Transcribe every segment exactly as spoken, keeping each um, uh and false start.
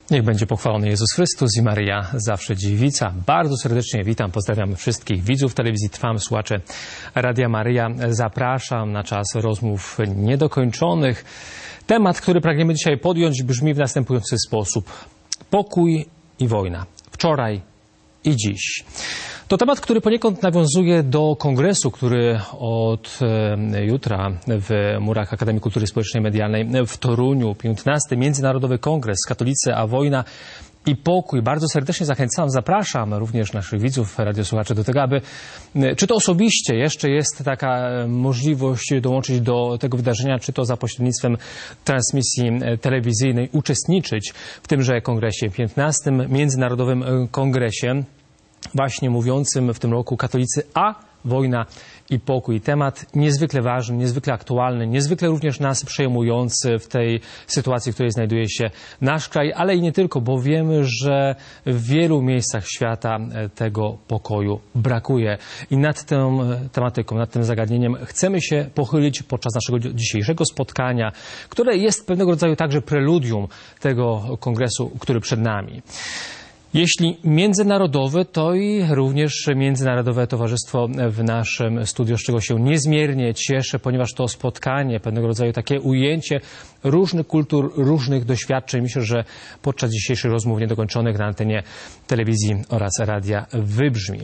Niech będzie pochwalony Jezus Chrystus i Maryja zawsze dziewica. Bardzo serdecznie witam, pozdrawiam wszystkich widzów telewizji Trwam, słuchacze Radia Maryja. Zapraszam na czas rozmów niedokończonych. Temat, który pragniemy dzisiaj podjąć, brzmi w następujący sposób. Pokój i wojna. Wczoraj i dziś. To temat, który poniekąd nawiązuje do kongresu, który od e, jutra w murach Akademii Kultury Społecznej i Medialnej w Toruniu, piętnasty Międzynarodowy Kongres Katolicy, a wojna i pokój. Bardzo serdecznie zachęcam, zapraszam również naszych widzów, radiosłuchaczy do tego, aby, czy to osobiście jeszcze jest taka możliwość dołączyć do tego wydarzenia, czy to za pośrednictwem transmisji telewizyjnej, uczestniczyć w tymże kongresie, piętnastym Międzynarodowym Kongresie, właśnie mówiącym w tym roku Katolicy, a wojna i pokój. Temat niezwykle ważny, niezwykle aktualny, niezwykle również nas przejmujący w tej sytuacji, w której znajduje się nasz kraj, ale i nie tylko, bo wiemy, że w wielu miejscach świata tego pokoju brakuje. I nad tą tematyką, nad tym zagadnieniem chcemy się pochylić podczas naszego dzisiejszego spotkania, które jest pewnego rodzaju także preludium tego kongresu, który przed nami. Jeśli międzynarodowy, to i również Międzynarodowe Towarzystwo w naszym studiu, z czego się niezmiernie cieszę, ponieważ to spotkanie, pewnego rodzaju takie ujęcie różnych kultur, różnych doświadczeń. Myślę, że podczas dzisiejszych rozmów niedokończonych na antenie telewizji oraz radia wybrzmi.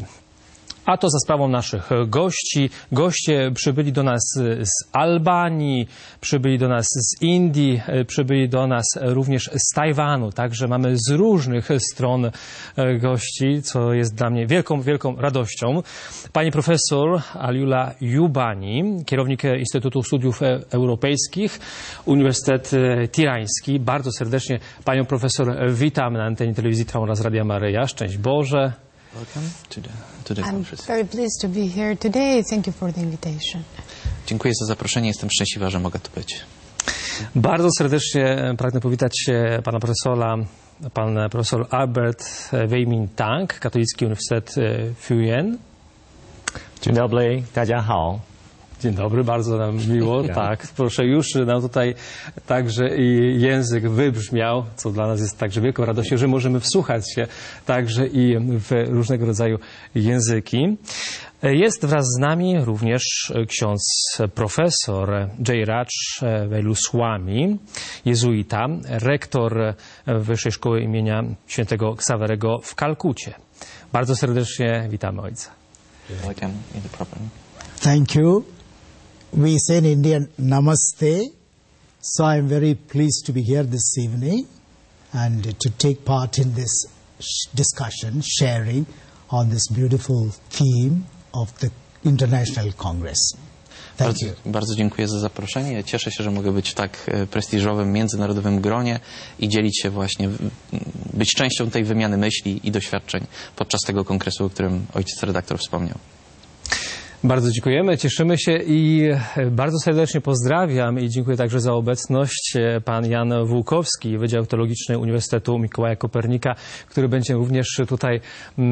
A to za sprawą naszych gości. Goście przybyli do nas z Albanii, przybyli do nas z Indii, przybyli do nas również z Tajwanu. Także mamy z różnych stron gości, co jest dla mnie wielką, wielką radością. Pani profesor Aliula Jubani, kierownik Instytutu Studiów Europejskich, Uniwersytet Tirański. Bardzo serdecznie panią profesor witam na antenie telewizji Trwam oraz Radia Maryja. Szczęść Boże. Welcome to the, to the I'm conference. very pleased to be here today. Thank you for the invitation. Dziękuję za zaproszenie. Jestem szczęśliwa, że mogę tu być. Bardzo serdecznie pragnę powitać pana profesora, pan profesor Albert Wei-Min Tang, Katolicki Uniwersytet Fujian. Dzień dobry, 大家好. Dzień dobry, bardzo nam miło. Tak, proszę, już nam tutaj także i język wybrzmiał, co dla nas jest także wielką radością, że możemy wsłuchać się także i w różnego rodzaju języki. Jest wraz z nami również ksiądz profesor Jayaraj Veluswamy, jezuita, rektor Wyższej Szkoły imienia Świętego Ksawerego w Kalkucie. Bardzo serdecznie witamy ojca. Welcome, no problem. Thank you. We say in Indian, Namaste. So I'm very pleased to be here this evening and to take part in this discussion, sharing on this beautiful theme of the International Congress. Thank Bardzo, you. bardzo dziękuję za zaproszenie. Cieszę się, że mogę być w tak prestiżowym, międzynarodowym gronie i dzielić się właśnie, być częścią tej wymiany myśli i doświadczeń podczas tego kongresu, o którym ojciec redaktor wspomniał. Bardzo dziękujemy, cieszymy się i bardzo serdecznie pozdrawiam i dziękuję także za obecność pan Jan Włókowski, Wydział Teologiczny Uniwersytetu Mikołaja Kopernika, który będzie również tutaj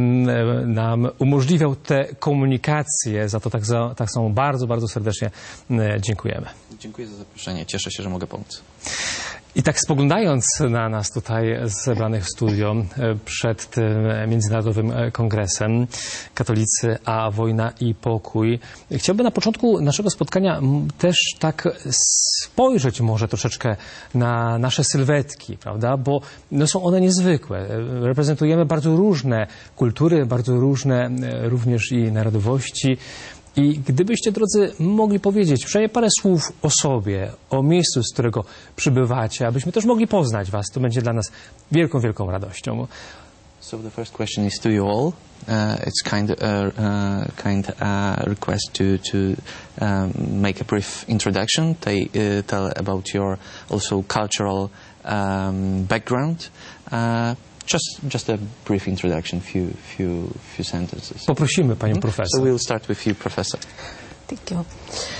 nam umożliwiał te komunikacje. Za to tak, za, tak samo bardzo, bardzo serdecznie dziękujemy. Dziękuję za zaproszenie. Cieszę się, że mogę pomóc. I tak spoglądając na nas tutaj zebranych w studio przed tym Międzynarodowym Kongresem Katolicy, a wojna i pokój, chciałbym na początku naszego spotkania też tak spojrzeć może troszeczkę na nasze sylwetki, prawda? Bo no są one niezwykłe. Reprezentujemy bardzo różne kultury, bardzo różne również i narodowości. I gdybyście, drodzy, mogli powiedzieć przynajmniej parę słów o sobie, o miejscu, z którego przybywacie, abyśmy też mogli poznać was, to będzie dla nas wielką, wielką radością. So the first question is to you all. Uh, it's kind of a uh, kind uh, request to to um, make a brief introduction. They uh, tell about your also cultural um, background. Uh, Just, just a brief introduction, few, few, few sentences. Poprosimy panią profesor. So we'll start with you, professor. Thank you.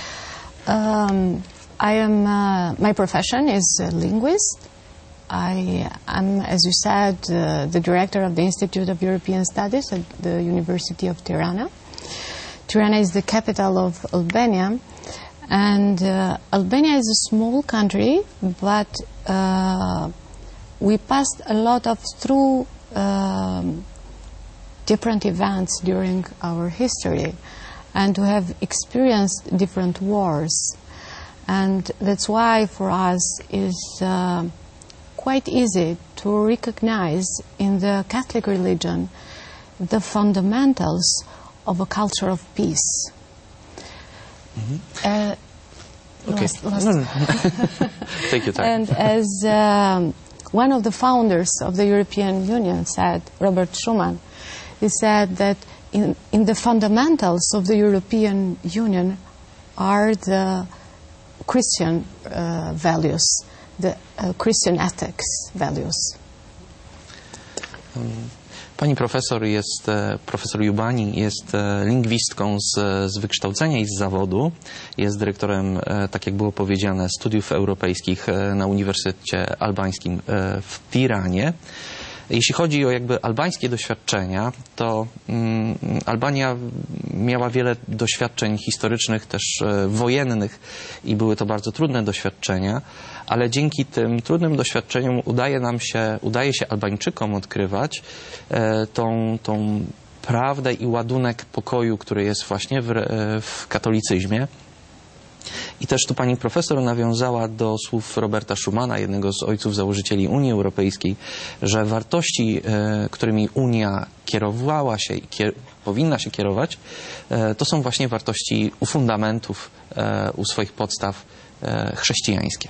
Um, I am, uh, my profession is a linguist. I am, as you said, uh, the director of the Institute of European Studies at the University of Tirana. Tirana is the capital of Albania. And uh, Albania is a small country, but uh, we passed a lot of through um, different events during our history, and we have experienced different wars. And that's why for us is uh, quite easy to recognize in the Catholic religion the fundamentals of a culture of peace. Mm-hmm. uh, Okay. Last, last. No, no. Take your time. And as um, one of the founders of the European Union said, Robert Schuman, he said that in, in the fundamentals of the European Union are the Christian uh, values, the uh, Christian ethics values. Um, Pani profesor jest, e, profesor Jubani jest e, lingwistką z, z wykształcenia i z zawodu. Jest dyrektorem, e, tak jak było powiedziane, studiów europejskich e, na Uniwersytecie Albańskim e, w Tiranie. Jeśli chodzi o jakby albańskie doświadczenia, to mm, Albania miała wiele doświadczeń historycznych, też e, wojennych i były to bardzo trudne doświadczenia, ale dzięki tym trudnym doświadczeniom udaje nam się, udaje się Albańczykom odkrywać e, tą, tą prawdę i ładunek pokoju, który jest właśnie w, e, w katolicyzmie. I też tu pani profesor nawiązała do słów Roberta Schumana, jednego z ojców założycieli Unii Europejskiej, że wartości, e, którymi Unia kierowała się i kier powinna się kierować, e, to są właśnie wartości u fundamentów, e, u swoich podstaw e, chrześcijańskie.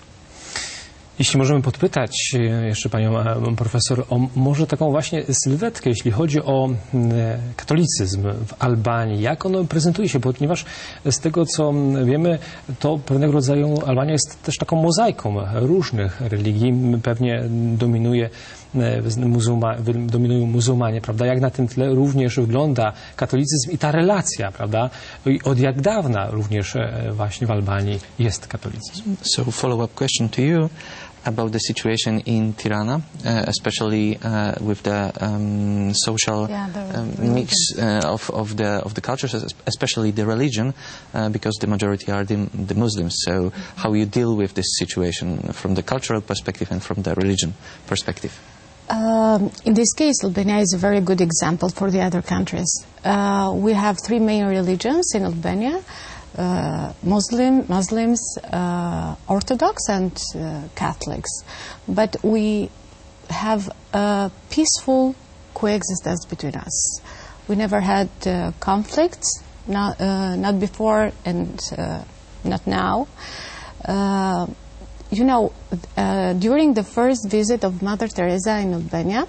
Jeśli możemy podpytać jeszcze panią profesor o może taką właśnie sylwetkę, jeśli chodzi o katolicyzm w Albanii, jak ono prezentuje się, ponieważ z tego co wiemy, to pewnego rodzaju Albania jest też taką mozaiką różnych religii, pewnie dominuje muzułma, dominują muzułmanie, prawda? Jak na tym tle również wygląda katolicyzm i ta relacja, prawda? I od jak dawna również właśnie w Albanii jest katolicyzm. So follow-up question to you about the situation in Tirana, uh, especially uh, with the um, social Yeah, the um, mix uh, of, of the of the cultures, especially the religion, uh, because the majority are the, the Muslims. So how you deal with this situation from the cultural perspective and from the religion perspective? Um, in this case, Albania is a very good example for the other countries. Uh, we have three main religions in Albania. Uh, Muslim, Muslims, uh, Orthodox and uh, Catholics. But we have a peaceful coexistence between us. We never had uh, conflicts, not, uh, not before and uh, not now. Uh, you know, uh, during the first visit of Mother Teresa in Albania,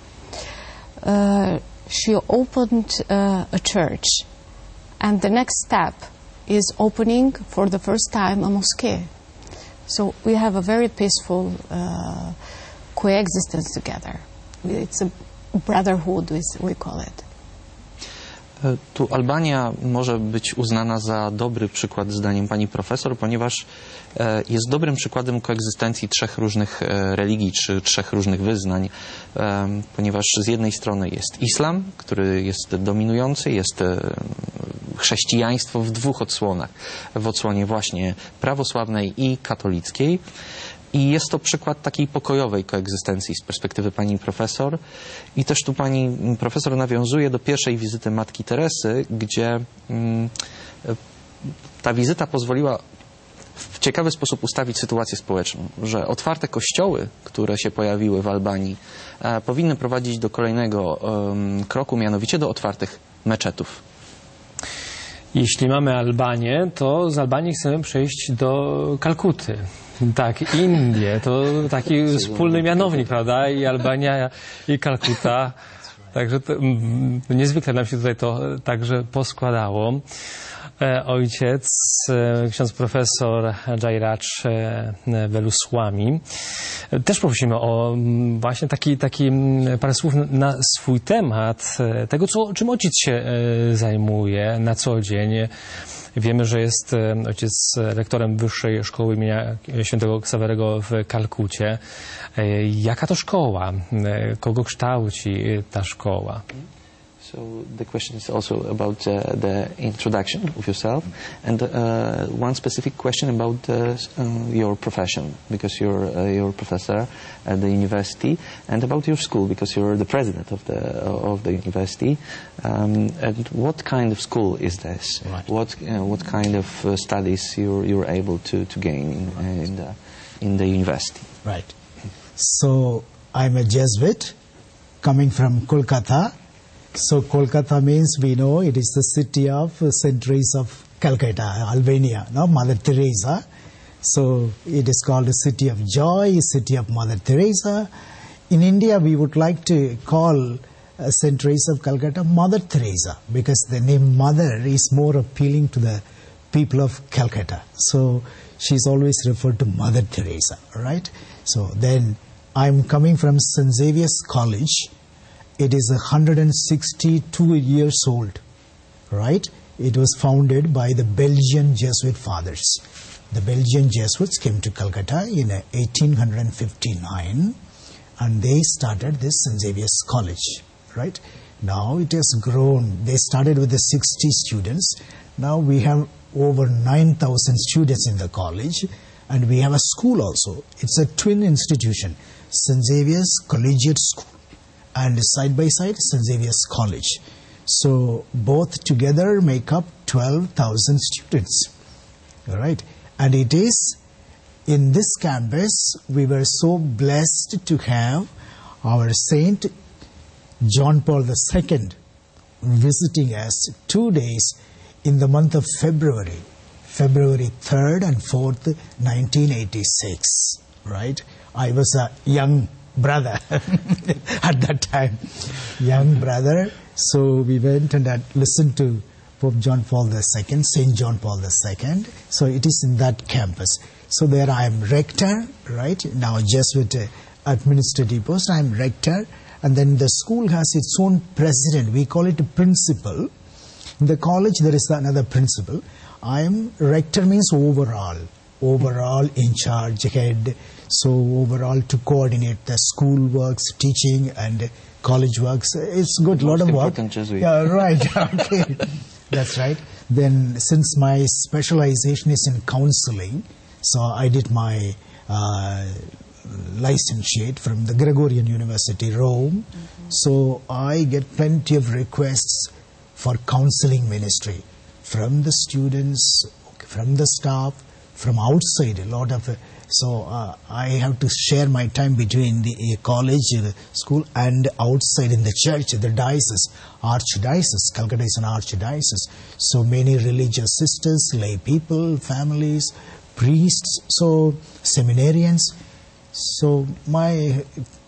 uh, she opened uh, a church. And the next step is opening for the first time a mosque. So we have a very peaceful uh, coexistence together. It's a brotherhood, we call it. Tu Albania może być uznana za dobry przykład, zdaniem pani profesor, ponieważ jest dobrym przykładem koegzystencji trzech różnych religii czy trzech różnych wyznań, ponieważ z jednej strony jest islam, który jest dominujący, jest chrześcijaństwo w dwóch odsłonach, w odsłonie właśnie prawosławnej i katolickiej. I jest to przykład takiej pokojowej koegzystencji z perspektywy pani profesor. I też tu pani profesor nawiązuje do pierwszej wizyty Matki Teresy, gdzie mm, ta wizyta pozwoliła w ciekawy sposób ustawić sytuację społeczną, że otwarte kościoły, które się pojawiły w Albanii, e, powinny prowadzić do kolejnego e, kroku, mianowicie do otwartych meczetów. Jeśli mamy Albanię, to z Albanii chcemy przejść do Kalkuty. Tak, Indie, to taki wspólny mianownik, prawda? I Albania, i Kalkuta. Także to, mm, niezwykle nam się tutaj to także poskładało. E, ojciec, e, ksiądz profesor Jairaj e, Velusłami. E, też prosimy o m, właśnie taki, taki m, parę słów na swój temat, e, tego, co, czym ojciec się e, zajmuje na co dzień. Wiemy, że jest ojciec rektorem Wyższej Szkoły imienia Świętego Ksawerego w Kalkucie. Jaka to szkoła? Kogo kształci ta szkoła? So the question is also about uh, the introduction of yourself, and uh, one specific question about uh, uh, your profession, because you're uh, you're a professor at the university, and about your school, because you're the president of the of the university. Um, and what kind of school is this? Right. What uh, what kind of uh, studies you're you're able to to gain in, uh, in the in the university? Right. So I'm a Jesuit coming from Kolkata. So Kolkata means, we know, it is the city of uh, Saint Teresa of Calcutta, Albania, no, Mother Teresa. So it is called the city of joy, city of Mother Teresa. In India, we would like to call uh, Saint Teresa of Calcutta Mother Teresa, because the name Mother is more appealing to the people of Calcutta. So she's always referred to Mother Teresa, right? So then I'm coming from Saint Xavier's College. It is one hundred sixty-two years old, right? It was founded by the Belgian Jesuit fathers. The Belgian Jesuits came to Calcutta in eighteen fifty-nine, and they started this Saint Xavier's College, right? Now it has grown. They started with the sixty students. Now we have over nine thousand students in the college, and we have a school also. It's a twin institution, Saint Xavier's Collegiate School, and side by side Saint Xavier's College. So both together make up twelve thousand students. All right. And it is in this campus we were so blessed to have our Saint John Paul the Second visiting us two days in the month of February, February third and fourth, nineteen eighty-six. Right. I was a young brother at that time, young brother. So we went and had listened to Pope John Paul the Second, Saint John Paul the Second. So it is in that campus. So there I am rector, right? Now Jesuit uh, administrative post, I am rector. And then the school has its own president. We call it a principal. In the college there is another principal. I am rector means overall, overall in charge, head. So overall to coordinate the school works, teaching and college works. It's good, lot of work. Jesuit. Yeah, right. Okay. That's right. Then since my specialization is in counseling, so I did my uh, licentiate from the Gregorian University, Rome. Mm-hmm. So I get plenty of requests for counseling ministry from the students, from the staff, from outside, a lot of... Uh, So uh, I have to share my time between the uh, college, uh, school, and outside in the church, the diocese, archdiocese. Calcutta is an archdiocese. So many religious sisters, lay people, families, priests, so seminarians. So my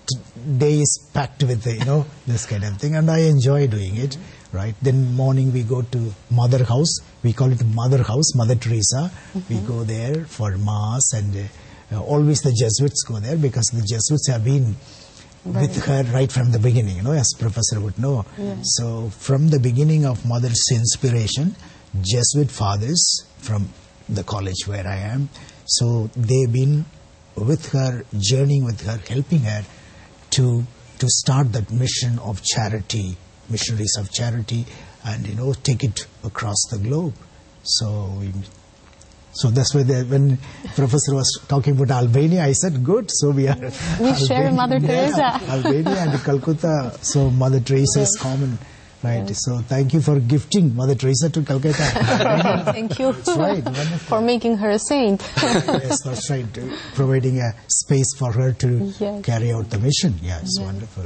day is packed with, you know, this kind of thing, and I enjoy doing it. Right. Then morning we go to Mother House. We call it Mother House, Mother Teresa. Mm-hmm. We go there for mass, and uh, always the Jesuits go there, because the Jesuits have been right with her right from the beginning, you know, as Professor would know. Yeah. So from the beginning of Mother's inspiration, Jesuit fathers from the college where I am, so they've been with her, journeying with her, helping her to to start that mission of charity, missionaries of charity, and, you know, take it across the globe. So we, so that's why the, when Professor was talking about Albania, I said, good, so we are... We Albania, share Mother Teresa. Yeah, Albania and Calcutta, so Mother Teresa yes. is common. Right, yes. So thank you for gifting Mother Teresa to Calcutta. Thank you. That's right, wonderful. For making her a saint. Yes, that's right, providing a space for her to yes. carry out the mission. Yes, yes. Wonderful.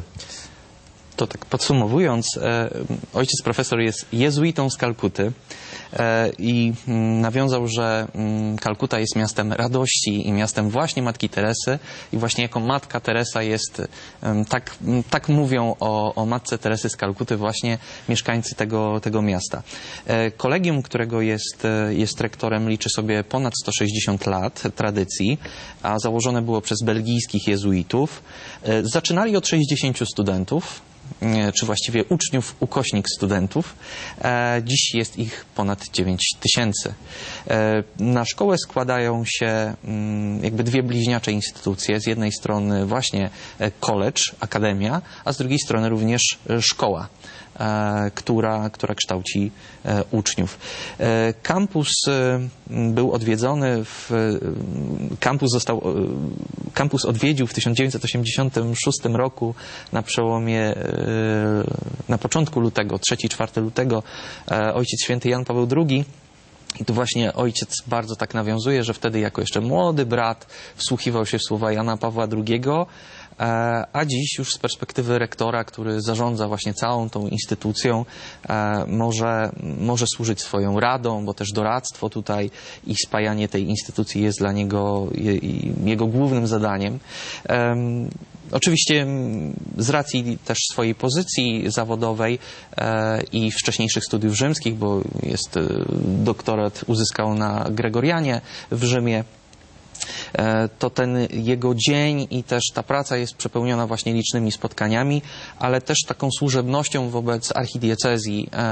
To tak podsumowując, e, ojciec profesor jest jezuitą z Kalkuty e, i m, nawiązał, że m, Kalkuta jest miastem radości i miastem właśnie Matki Teresy, i właśnie jako Matka Teresa jest, e, tak, m, tak mówią o, o Matce Teresy z Kalkuty właśnie mieszkańcy tego, tego miasta. E, kolegium, którego jest, jest rektorem, liczy sobie ponad sto sześćdziesiąt lat tradycji, a założone było przez belgijskich jezuitów. E, zaczynali od sześćdziesięciu studentów, czy właściwie uczniów, ukośnik studentów. E, dziś jest ich ponad dziewięć tysięcy. E, na szkołę składają się m, jakby dwie bliźniacze instytucje. Z jednej strony właśnie college, akademia, a z drugiej strony również szkoła. e, która, która kształci e, uczniów. E, kampus e, był odwiedzony, w, kampus, został, e, kampus odwiedził w tysiąc dziewięćset osiemdziesiątym szóstym roku na przełomie, e, na początku lutego, trzeciego czwartego lutego, e, Ojciec Święty Jan Paweł drugi. I tu właśnie ojciec bardzo tak nawiązuje, że wtedy jako jeszcze młody brat wsłuchiwał się w słowa Jana Pawła drugiego, a dziś już z perspektywy rektora, który zarządza właśnie całą tą instytucją, może, może służyć swoją radą, bo też doradztwo tutaj i spajanie tej instytucji jest dla niego jego głównym zadaniem. Oczywiście z racji też swojej pozycji zawodowej e, i wcześniejszych studiów rzymskich, bo jest e, doktorat uzyskał na Gregorianie w Rzymie, e, to ten jego dzień i też ta praca jest przepełniona właśnie licznymi spotkaniami, ale też taką służebnością wobec archidiecezji e,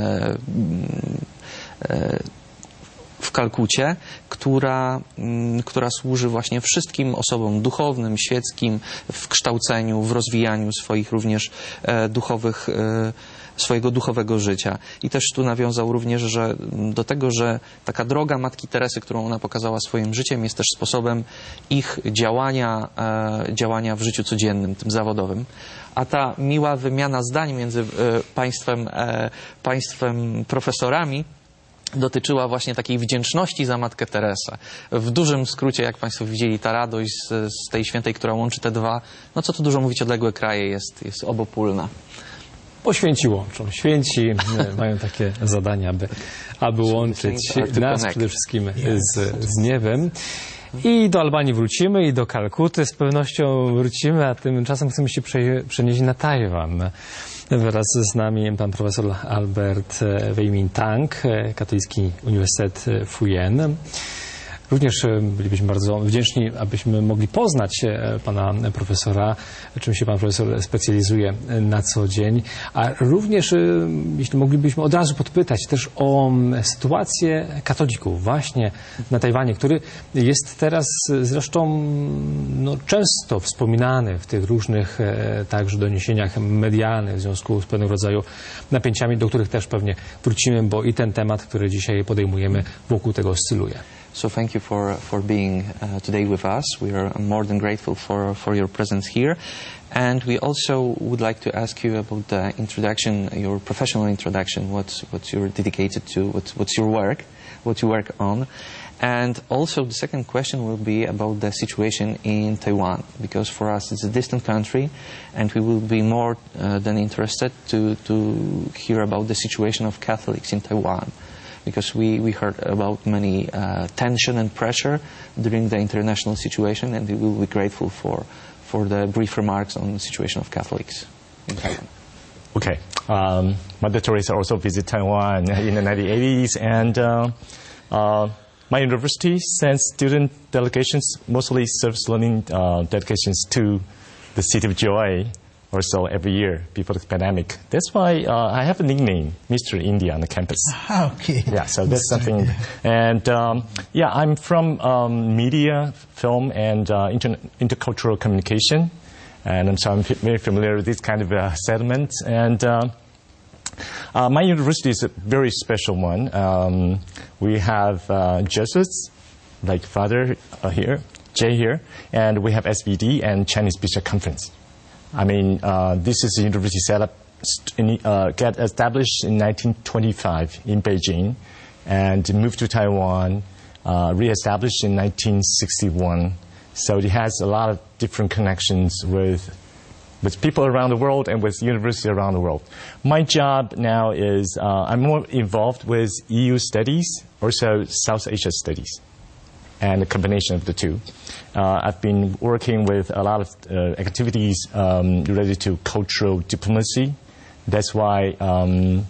e, w Kalkucie, która, która służy właśnie wszystkim osobom duchownym, świeckim w kształceniu, w rozwijaniu swoich również e, duchowych, e, swojego duchowego życia. I też tu nawiązał również że do tego, że taka droga Matki Teresy, którą ona pokazała swoim życiem, jest też sposobem ich działania, e, działania w życiu codziennym, tym zawodowym. A ta miła wymiana zdań między e, państwem, e, państwem profesorami dotyczyła właśnie takiej wdzięczności za Matkę Teresę. W dużym skrócie, jak Państwo widzieli, ta radość z, z tej świętej, która łączy te dwa, no co tu dużo mówić, odległe kraje, jest, jest obopólna. Bo święci łączą. Święci mają takie zadania, aby, aby łączyć nas przede wszystkim z, z niebem. I do Albanii wrócimy, i do Kalkuty z pewnością wrócimy, a tymczasem chcemy się przenieść na Tajwan. Wraz z nami pan profesor Albert Wei Min Tang, Katolicki Uniwersytet Fu Jen. Również bylibyśmy bardzo wdzięczni, abyśmy mogli poznać pana profesora, czym się pan profesor specjalizuje na co dzień, a również, jeśli moglibyśmy od razu podpytać też o sytuację katolików właśnie na Tajwanie, który jest teraz zresztą no, często wspominany w tych różnych także doniesieniach medialnych w związku z pewnego rodzaju napięciami, do których też pewnie wrócimy, bo i ten temat, który dzisiaj podejmujemy, wokół tego oscyluje. So thank you for, for being uh, today with us. We are more than grateful for, for your presence here. And we also would like to ask you about the introduction, your professional introduction, what, what you're dedicated to, what, what's your work, what you work on. And also the second question will be about the situation in Taiwan, because for us it's a distant country, and we will be more uh, than interested to, to hear about the situation of Catholics in Taiwan. Because we, we heard about many uh, tension and pressure during the international situation, and we will be grateful for, for the brief remarks on the situation of Catholics in Taiwan. Okay. Um, Mother Teresa also visited Taiwan in the nineteen eighties, and uh, uh, my university sends student delegations, mostly service learning uh, delegations, to the City of Joy or so every year before the pandemic. That's why uh, I have a nickname, Mister India, on the campus. Okay. Yeah, so that's something. And um, yeah, I'm from um, media, film, and uh, inter intercultural communication. And so I'm very familiar with this kind of uh, settlements. And uh, uh, my university is a very special one. Um, we have uh, Jesuits, like Father uh, here, Jay here, and we have S B D and Chinese Bishop Conference. I mean, uh, this is a university set up, in, uh, get established in nineteen twenty-five in Beijing, and moved to Taiwan, uh, reestablished in nineteen sixty-one. So it has a lot of different connections with with people around the world and with universities around the world. My job now is uh, I'm more involved with E U studies, also South Asia studies, and a combination of the two. Uh, I've been working with a lot of uh, activities um, related to cultural diplomacy. That's why um,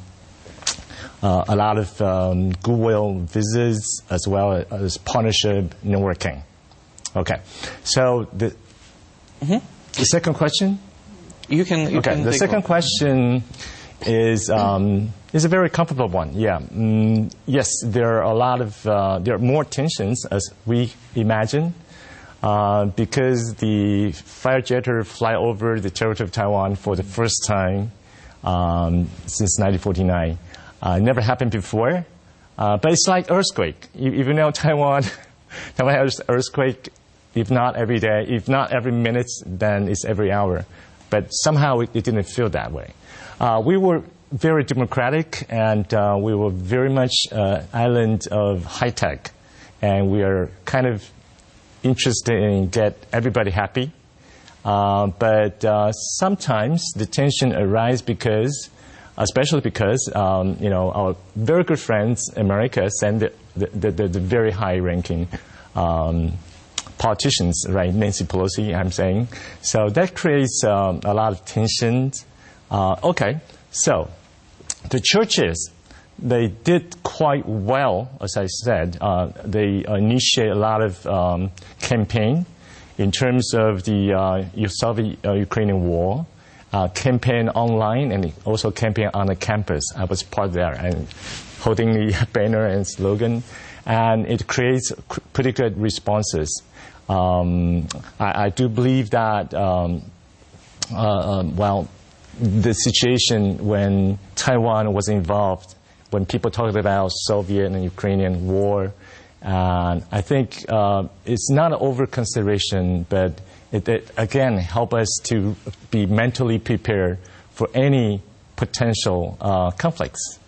uh, a lot of um, goodwill visits as well as partnership networking. Okay, so the, mm-hmm. the second question? You can. You okay, can the second one. question is um, is a very comfortable one. Yeah, mm, yes, there are a lot of uh, there are more tensions as we imagine. Uh, because the fighter jet fly over the territory of Taiwan for the first time um, since nineteen forty-nine. Uh, never happened before, uh, but it's like earthquake. You, if you know Taiwan, Taiwan has earthquake, if not every day, if not every minute, then it's every hour. But somehow it, it didn't feel that way. Uh, we were very democratic, and uh, we were very much uh, island of high tech, and we are kind of interested in get everybody happy. Uh, but uh, sometimes the tension arises because, especially because um, you know our very good friends America send the the, the, the very high-ranking um, politicians, right? Nancy Pelosi, I'm saying. So that creates um, a lot of tension. Uh, okay, so the churches, they did quite well, as I said. Uh, they initiate a lot of um, campaign in terms of the uh, Soviet-Ukrainian war, uh, campaign online, and also campaign on the campus. I was part there and holding the banner and slogan, and it creates pretty good responses. Um, I, I do believe that, um, uh, um, well, the situation when Taiwan was involved, when people talked about Soviet and Ukrainian war, and I think uh, it's not an over-consideration, but it, it, again, help us to be mentally prepared for any potential uh, conflicts.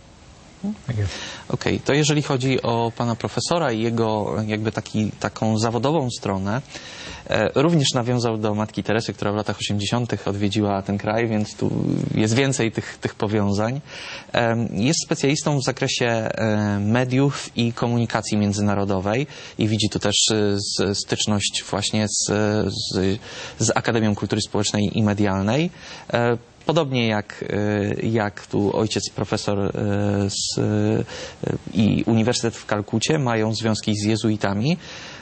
Okej, okay, to jeżeli chodzi o pana profesora i jego jakby taki, taką zawodową stronę, e, również nawiązał do Matki Teresy, która w latach osiemdziesiątych odwiedziła ten kraj, więc tu jest więcej tych, tych powiązań. E, jest specjalistą w zakresie e, mediów i komunikacji międzynarodowej i widzi tu też z, styczność właśnie z, z, z Akademią Kultury Społecznej i Medialnej. E, Podobnie jak, jak tu ojciec profesor z, i Uniwersytet w Kalkucie mają związki z jezuitami.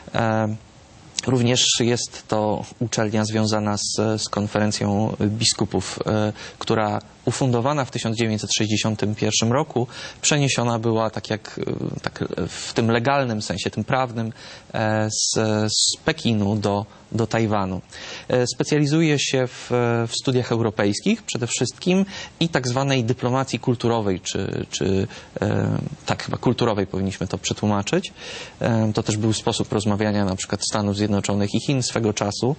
Również jest to uczelnia związana z, z konferencją biskupów, która ufundowana w tysiąc dziewięćset sześćdziesiątym pierwszym roku przeniesiona była tak jak tak w tym legalnym sensie, tym prawnym z, z Pekinu do, do Tajwanu. Specjalizuje się w, w studiach europejskich przede wszystkim i tak zwanej dyplomacji kulturowej, czy, czy tak chyba kulturowej powinniśmy to przetłumaczyć. To też był sposób rozmawiania na przykład Stanów Zjednoczonych i Chin swego czasu.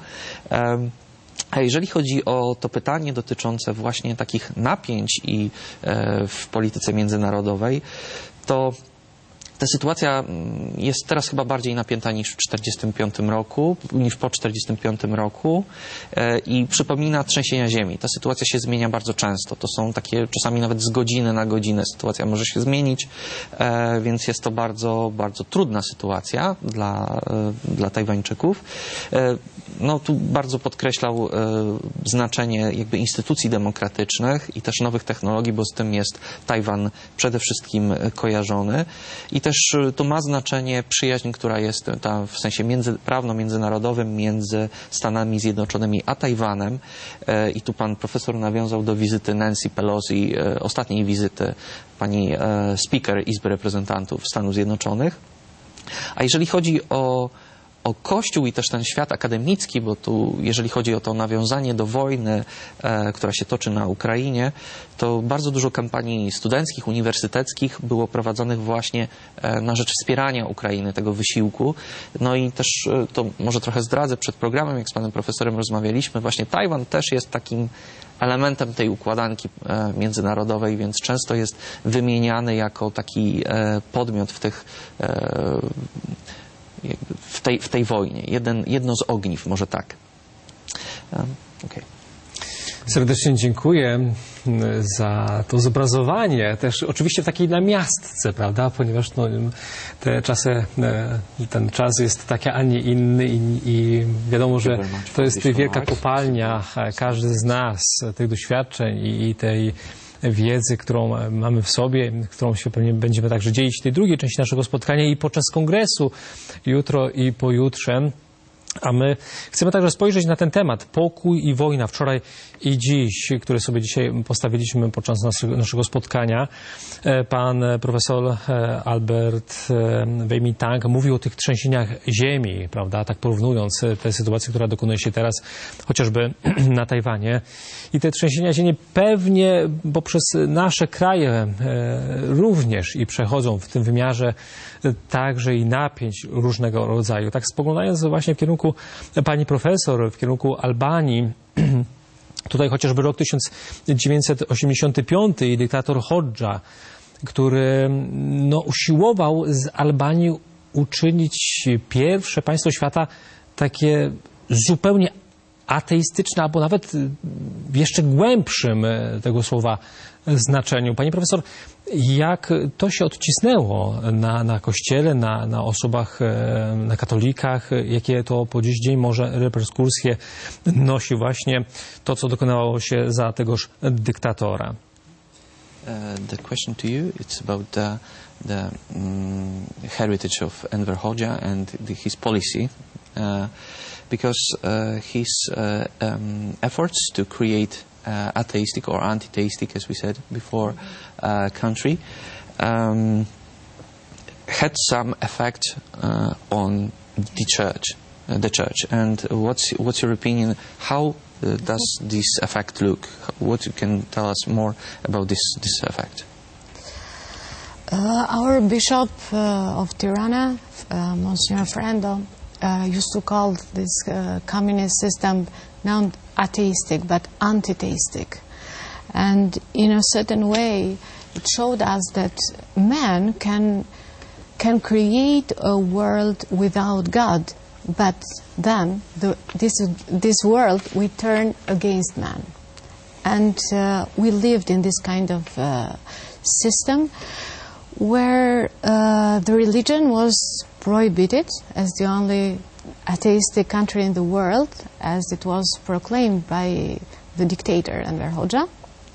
A jeżeli chodzi o to pytanie dotyczące właśnie takich napięć i e, w polityce międzynarodowej, to ta sytuacja jest teraz chyba bardziej napięta niż w czterdziestym piątym roku, niż po czterdziestym piątym roku e, i przypomina trzęsienia ziemi. Ta sytuacja się zmienia bardzo często. To są takie czasami nawet z godziny na godzinę sytuacja może się zmienić, e, więc jest to bardzo, bardzo trudna sytuacja dla, e, dla Tajwańczyków. E, No, tu bardzo podkreślał e, znaczenie jakby instytucji demokratycznych i też nowych technologii, bo z tym jest Tajwan przede wszystkim kojarzony. I też e, tu ma znaczenie przyjaźń, która jest tam w sensie między, prawno-międzynarodowym między Stanami Zjednoczonymi a Tajwanem. E, I tu pan profesor nawiązał do wizyty Nancy Pelosi, e, ostatniej wizyty pani e, speaker Izby Reprezentantów Stanów Zjednoczonych. A jeżeli chodzi o o Kościół i też ten świat akademicki, bo tu jeżeli chodzi o to nawiązanie do wojny, e, która się toczy na Ukrainie, to bardzo dużo kampanii studenckich, uniwersyteckich było prowadzonych właśnie e, na rzecz wspierania Ukrainy, tego wysiłku. No i też e, to może trochę zdradzę przed programem, jak z panem profesorem rozmawialiśmy, właśnie Tajwan też jest takim elementem tej układanki e, międzynarodowej, więc często jest wymieniany jako taki e, podmiot w tych e, W tej, w tej wojnie. Jeden, jedno z ogniw, może tak. Um, okay. Serdecznie dziękuję za to zobrazowanie, też oczywiście w takiej namiastce, prawda, ponieważ no, te czasy, ten czas jest taki, a nie inny i, i wiadomo, że to jest wielka kopalnia, każdy z nas, tych doświadczeń i, i tej wiedzy, którą mamy w sobie, którą się pewnie będziemy także dzielić w tej drugiej części naszego spotkania i podczas kongresu jutro i pojutrze. A my chcemy także spojrzeć na ten temat, pokój i wojna, wczoraj i dziś, który sobie dzisiaj postawiliśmy podczas naszego spotkania. Pan profesor Albert Weimitang mówił o tych trzęsieniach ziemi, prawda, tak porównując tę sytuację, która dokonuje się teraz chociażby na Tajwanie. I te trzęsienia ziemi pewnie poprzez nasze kraje również i przechodzą w tym wymiarze także i napięć różnego rodzaju. Tak spoglądając właśnie w kierunku pani profesor, w kierunku Albanii, tutaj chociażby rok tysiąc dziewięćset osiemdziesiąty piąty i dyktator Hodża, który no, usiłował z Albanii uczynić pierwsze państwo świata takie zupełnie ateistyczne, albo nawet w jeszcze głębszym tego słowa znaczeniu. Pani profesor, jak to się odcisnęło na, na Kościele, na, na osobach, na katolikach, jakie to po dziś dzień może reperkusje nosi właśnie to, co dokonało się za tegoż dyktatora? Uh, the question to you, it's about the, the um, heritage of Enver Hoxha and the, his policy, uh, because uh, his uh, um, efforts to create uh, atheistic or anti-theistic, as we said before, uh, country um, had some effect uh, on the church, uh, the church. And what's what's your opinion? How uh, does this effect look? What you can tell us more about this this effect? Uh, our bishop uh, of Tirana, uh, Monsignor Frendo, uh, used to call this uh, communist system not atheistic but anti-theistic. And in a certain way, it showed us that man can can create a world without God, but then the, this this world we turn against man, and uh, we lived in this kind of uh, system where uh, the religion was prohibited as the only atheistic country in the world, as it was proclaimed by the dictator Enver Hoxha.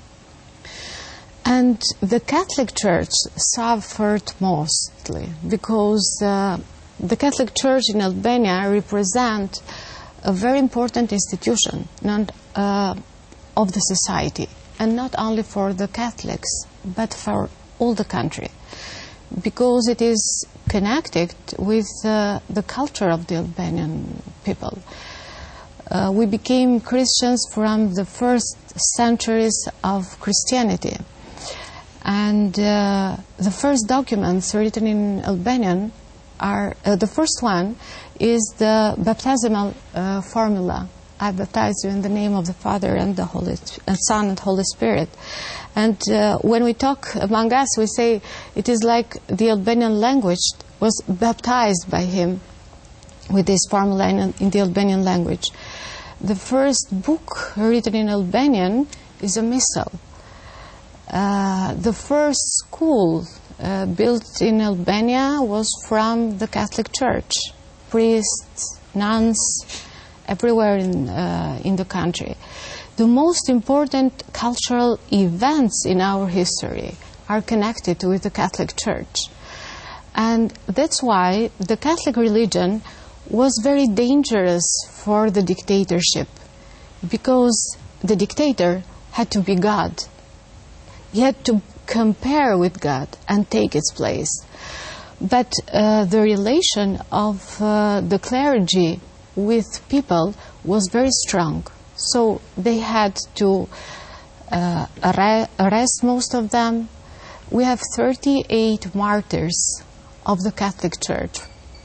And the Catholic Church suffered mostly because uh, the Catholic Church in Albania represents a very important institution not, uh, of the society, and not only for the Catholics, but for all the country, because it is connected with uh, the culture of the Albanian people. Uh, we became Christians from the first centuries of Christianity. And uh, the first documents written in Albanian are, uh, the first one is the baptismal uh, formula. I baptize you in the name of the Father and the Holy uh, Son and Holy Spirit. And uh, when we talk among us, we say it is like the Albanian language was baptized by him with this formula in, in the Albanian language. The first book written in Albanian is a missal. Uh, the first school uh, built in Albania was from the Catholic Church. Priests, nuns, everywhere in, uh, in the country. The most important cultural events in our history are connected with the Catholic Church. And that's why the Catholic religion was very dangerous for the dictatorship, because the dictator had to be God. He had to compare with God and take its place. But uh, the relation of uh, the clergy with people was very strong. So they had to uh, arre- arrest most of them. We have thirty-eight martyrs of the Catholic Church.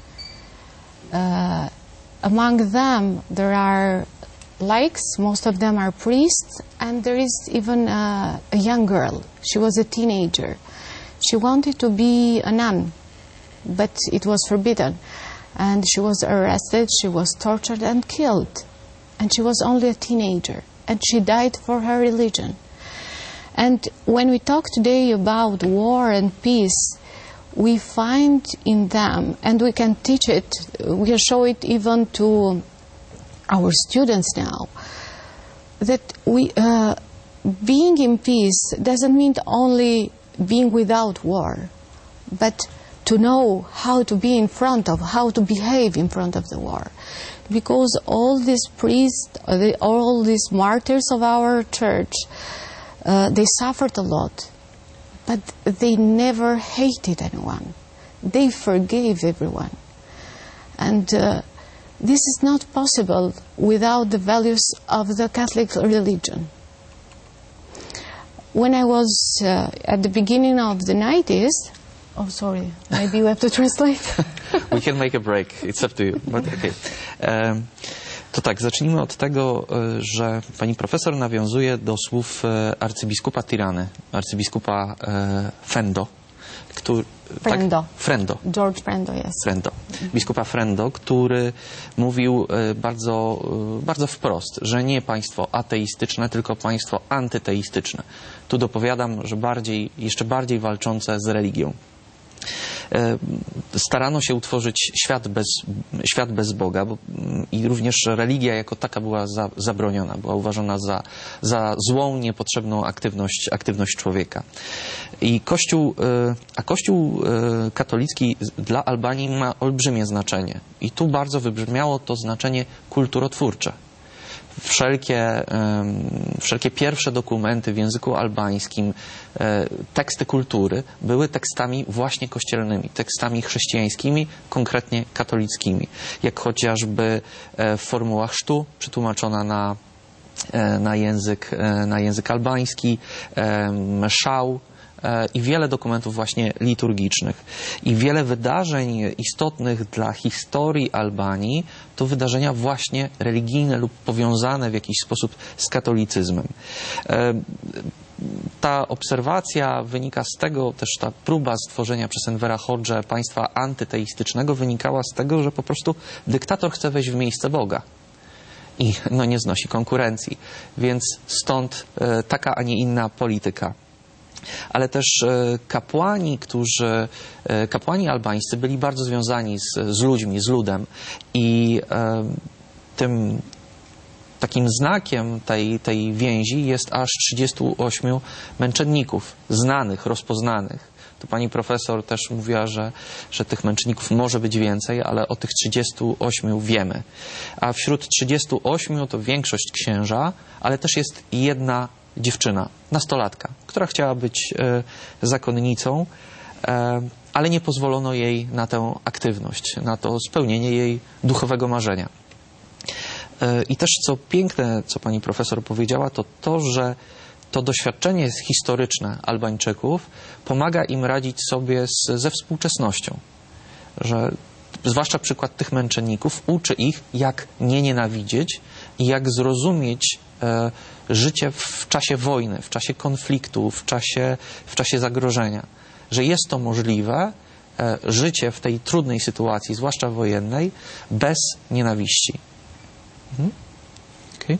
Uh, among them, there are laics, most of them are priests, and there is even uh, a young girl. She was a teenager. She wanted to be a nun, but it was forbidden. And she was arrested, she was tortured and killed. And she was only a teenager. And she died for her religion. And when we talk today about war and peace, we find in them, and we can teach it, we can show it even to our students now, that we, uh, being in peace doesn't mean only being without war, but to know how to be in front of, how to behave in front of the war. because all these priests, uh, the, all these martyrs of our church, uh, they suffered a lot, but they never hated anyone. They forgave everyone. And uh, this is not possible without the values of the Catholic religion. When I was uh, at the beginning of the nineties, oh sorry, maybe you have to translate. We can make a break, it's up to you. But okay. Um, to tak, zacznijmy od tego, że pani profesor nawiązuje do słów arcybiskupa Tirany, arcybiskupa Fendo, który... Frendo. Tak? Frendo. George Frendo, yes. Frendo. Biskupa Frendo, który mówił bardzo, bardzo wprost, że nie państwo ateistyczne, tylko państwo antyteistyczne. Tu dopowiadam, że bardziej, jeszcze bardziej walczące z religią. Starano się utworzyć świat bez, świat bez Boga, bo, i również religia jako taka była za, zabroniona, była uważana za, za złą, niepotrzebną aktywność, aktywność człowieka. I Kościół, a Kościół katolicki dla Albanii ma olbrzymie znaczenie. I tu bardzo wybrzmiało to znaczenie kulturotwórcze. Wszelkie, wszelkie pierwsze dokumenty w języku albańskim, teksty kultury były tekstami właśnie kościelnymi, tekstami chrześcijańskimi, konkretnie katolickimi. Jak chociażby formuła chrztu przetłumaczona na, na, język, na język albański, mszał, i wiele dokumentów właśnie liturgicznych. I wiele wydarzeń istotnych dla historii Albanii to wydarzenia właśnie religijne lub powiązane w jakiś sposób z katolicyzmem. Ta obserwacja wynika z tego, też ta próba stworzenia przez Envera Hodżę państwa antyteistycznego wynikała z tego, że po prostu dyktator chce wejść w miejsce Boga. I no, nie znosi konkurencji. Więc stąd e, taka, a nie inna polityka. Ale też kapłani, którzy, kapłani albańscy byli bardzo związani z, z ludźmi, z ludem i e, tym takim znakiem tej, tej więzi jest aż trzydziestu ośmiu męczenników, znanych, rozpoznanych. Tu pani profesor też mówiła, że, że tych męczenników może być więcej, ale o tych trzydziestu ośmiu wiemy. A wśród trzydziestu ośmiu to większość księża, ale też jest jedna dziewczyna, nastolatka, która chciała być e, zakonnicą, e, ale nie pozwolono jej na tę aktywność, na to spełnienie jej duchowego marzenia. E, I też co piękne, co pani profesor powiedziała, to to, że to doświadczenie historyczne Albańczyków pomaga im radzić sobie z, ze współczesnością. Że zwłaszcza przykład tych męczenników uczy ich, jak nie nienawidzieć i jak zrozumieć e, życie w czasie wojny, w czasie konfliktu, w czasie, w czasie zagrożenia. Że jest to możliwe, e, życie w tej trudnej sytuacji, zwłaszcza wojennej, bez nienawiści. Mhm. Okay.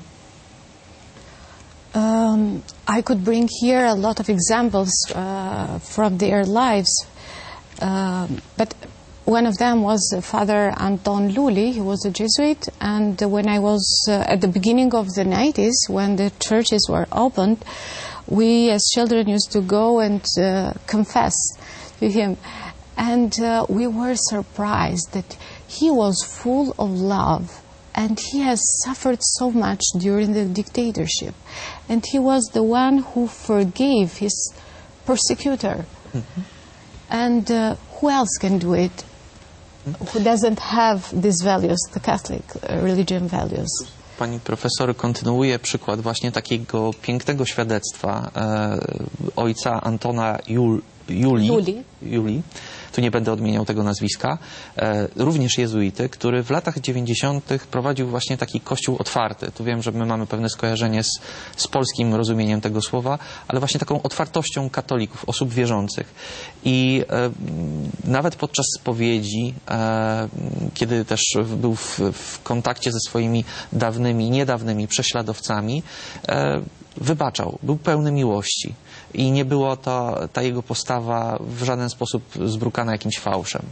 Um, I could bring here a lot of examples uh, from their lives, um, but one of them was Father Anton Luli. He was a Jesuit, and when I was uh, at the beginning of the nineties, when the churches were opened, we as children used to go and uh, confess to him, and uh, we were surprised that he was full of love. And he has suffered so much during the dictatorship. And he was the one who forgave his persecutor. Mm-hmm. And uh, who else can do it? Mm-hmm. Who doesn't have these values, the Catholic uh, religion values? Pani profesor kontynuuje przykład właśnie takiego pięknego świadectwa e, ojca Antona Jul, Juli. Juli. Juli. Tu nie będę odmieniał tego nazwiska, e, również jezuity, który w latach dziewięćdziesiątych prowadził właśnie taki kościół otwarty. Tu wiem, że my mamy pewne skojarzenie z, z polskim rozumieniem tego słowa, ale właśnie taką otwartością katolików, osób wierzących. I e, nawet podczas spowiedzi, e, kiedy też był w, w kontakcie ze swoimi dawnymi, niedawnymi prześladowcami, e, wybaczał, był pełny miłości. I nie była ta, ta jego postawa w żaden sposób zbrukana jakimś fałszem.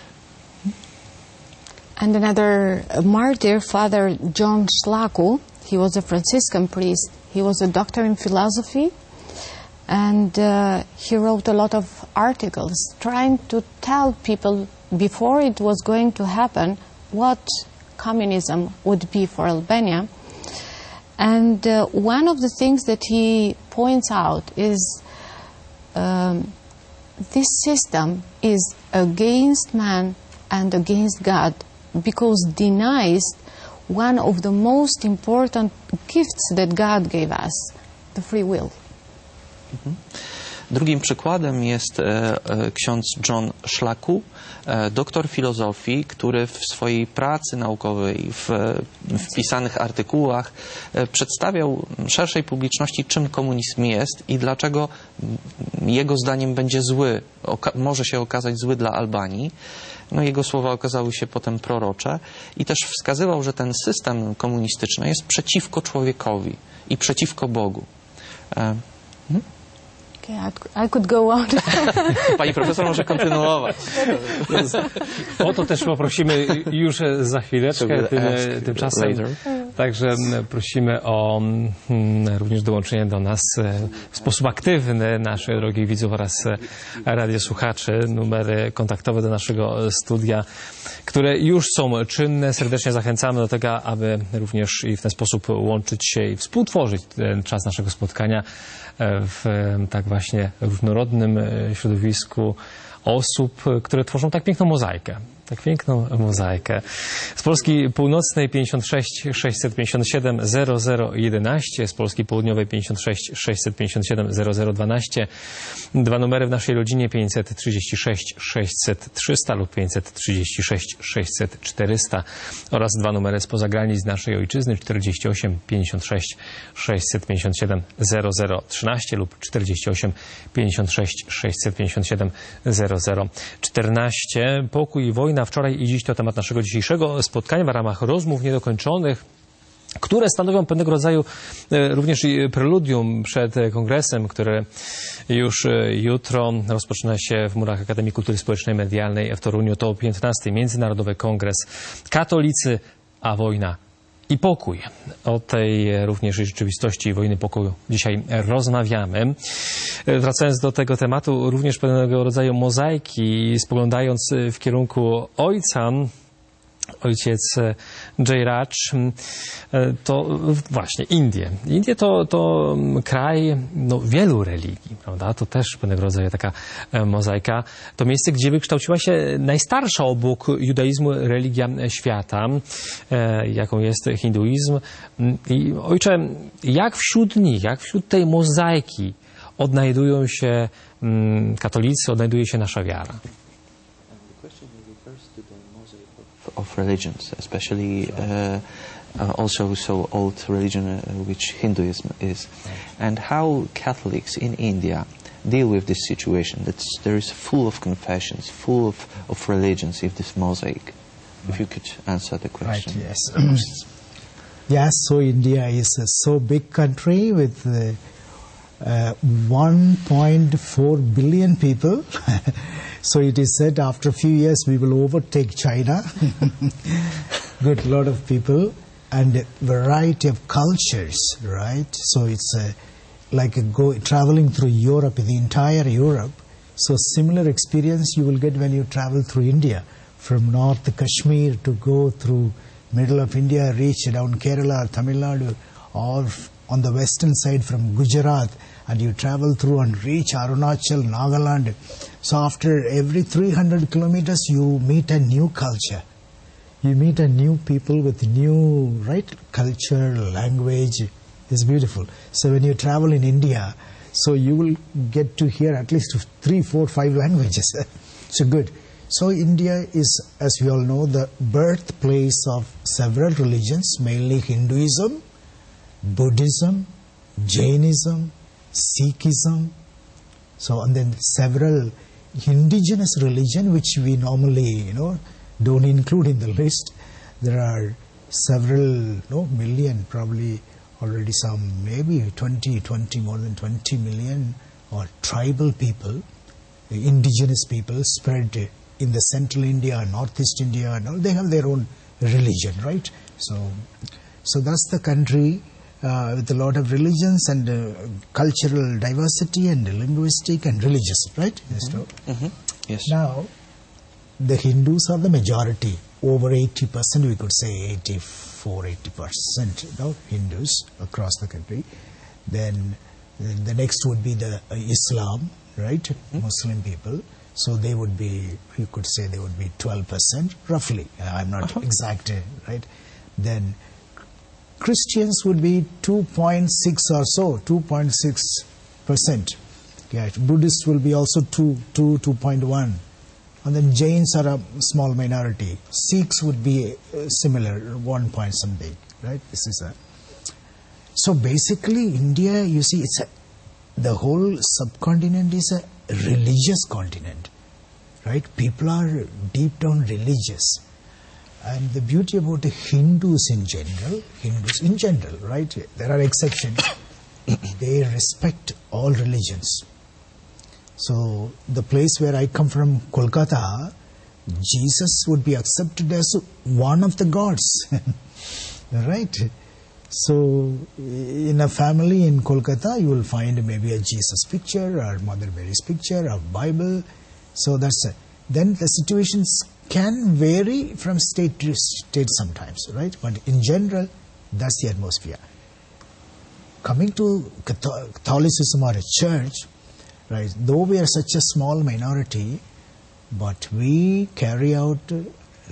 And another martyr, Father John Szlaku, he was a Franciscan priest. He was a doctor in philosophy, and uh, he wrote a lot of articles trying to tell people before it was going to happen what communism would be for Albania. And uh, one of the things that he points out is um, this system is against man and against God, because denies one of the most important gifts that God gave us, the free will. Mhm. Drugim przykładem jest e, e, ksiądz John Szlaku, e, doktor filozofii, który w swojej pracy naukowej, w, w pisanych artykułach e, przedstawiał szerszej publiczności, czym komunizm jest i dlaczego jego zdaniem będzie zły, oka- może się okazać zły dla Albanii. No, jego słowa okazały się potem prorocze i też wskazywał, że ten system komunistyczny jest przeciwko człowiekowi i przeciwko Bogu. E, hmm? Okay, I could go on. Pani profesor może kontynuować. O to też poprosimy już za chwileczkę. Tym, tymczasem także prosimy o mm, również dołączenie do nas w sposób aktywny naszych drogich widzów oraz radiosłuchaczy. Numery kontaktowe do naszego studia, które już są czynne. Serdecznie zachęcamy do tego, aby również i w ten sposób łączyć się i współtworzyć ten czas naszego spotkania w tak właśnie różnorodnym środowisku osób, które tworzą tak piękną mozaikę. Tak piękną mozaikę. Z Polski Północnej pięćdziesiąt sześć sześćset pięćdziesiąt siedem zero zero jedenaście, z Polski Południowej pięćdziesiąt sześć sześćset pięćdziesiąt siedem zero zero dwanaście, dwa numery w naszej rodzinie pięćset trzydzieści sześć sześćset trzysta lub pięćset trzydzieści sześć sześćset czterysta oraz dwa numery spoza granic naszej ojczyzny czterdzieści osiem pięćdziesiąt sześć sześćset pięćdziesiąt siedem zero zero trzynaście lub czterdzieści osiem pięćdziesiąt sześć sześćset pięćdziesiąt siedem zero zero czternaście. Pokój i wojna. Wczoraj i dziś to temat naszego dzisiejszego spotkania w ramach rozmów niedokończonych, które stanowią pewnego rodzaju również i preludium przed kongresem, który już jutro rozpoczyna się w murach Akademii Kultury Społecznej i Medialnej w Toruniu. To piętnasty Międzynarodowy Kongres Katolicy, a wojna i pokój. O tej również rzeczywistości wojny pokoju dzisiaj rozmawiamy. Wracając do tego tematu, również pewnego rodzaju mozaiki, spoglądając w kierunku ojca, ojciec Jay Raj, to właśnie Indie. Indie to, to kraj no, wielu religii, prawda? To też pewnego rodzaju taka mozaika. To miejsce, gdzie wykształciła się najstarsza obok judaizmu religia świata, jaką jest hinduizm. I ojcze, jak wśród nich, jak wśród tej mozaiki odnajdują się katolicy, odnajduje się nasza wiara? Of religions, especially uh, uh, also so old religion uh, which Hinduism is, and how Catholics in India deal with this situation. That there is full of confessions, full of, of religions in this mosaic. Right. If you could answer the question. Right, yes. Yes, so India is a so big country with uh, uh, one point four billion people. So it is said after a few years we will overtake China. Good lot of people and a variety of cultures, right? So it's a, like a go, traveling through Europe, the entire Europe. So similar experience you will get when you travel through India. From North Kashmir to go through middle of India, reach down Kerala, Tamil Nadu, or on the western side from Gujarat, and you travel through and reach Arunachal, Nagaland. So after every three hundred kilometers, you meet a new culture. You meet a new people with new, right, culture, language. It's beautiful. So when you travel in India, so you will get to hear at least three, four, five languages. So good. So India is, as we all know, the birthplace of several religions, mainly Hinduism, Buddhism, Jainism, Sikhism. So and then several indigenous religion which we normally, you know, don't include in the list. There are several, no, million, probably already some, maybe twenty, twenty, more than twenty million, or tribal people, indigenous people spread in the central India, northeast India, and all. They have their own religion, right? So, so that's the country uh, with a lot of religions and uh, cultural diversity and linguistic and religious, right? Mm-hmm. Mm-hmm. Yes. Now, the Hindus are the majority over eighty percent, we could say eighty-four, eighty percent, you know, Hindus across the country. Then the next would be the uh, Islam, right? Mm-hmm. Muslim people. So they would be, you could say they would be twelve percent, roughly. Uh, I'm not uh-huh. exact, uh, right? Then Christians would be two point six or so, two point six percent. Yeah, Buddhists will be also two, two, two point one. And then Jains are a small minority. Sikhs would be uh, similar, one point something, right? This is a. So basically, India, you see, it's a, the whole subcontinent is a religious continent, right? People are deep down religious. And the beauty about the Hindus in general, Hindus in general, right? There are exceptions. They respect all religions. So the place where I come from, Kolkata, Jesus would be accepted as one of the gods, right? So in a family in Kolkata, you will find maybe a Jesus picture or Mother Mary's picture or Bible. So that's it. Then the situations can vary from state to state sometimes, right? But in general, that's the atmosphere. Coming to Catholicism or a church, right? Though we are such a small minority, but we carry out a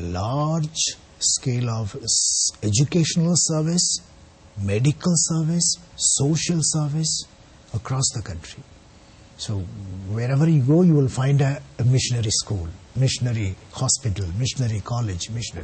large scale of educational service, medical service, social service across the country. So wherever you go, you will find a, a missionary school, missionary hospital, missionary college, missionary.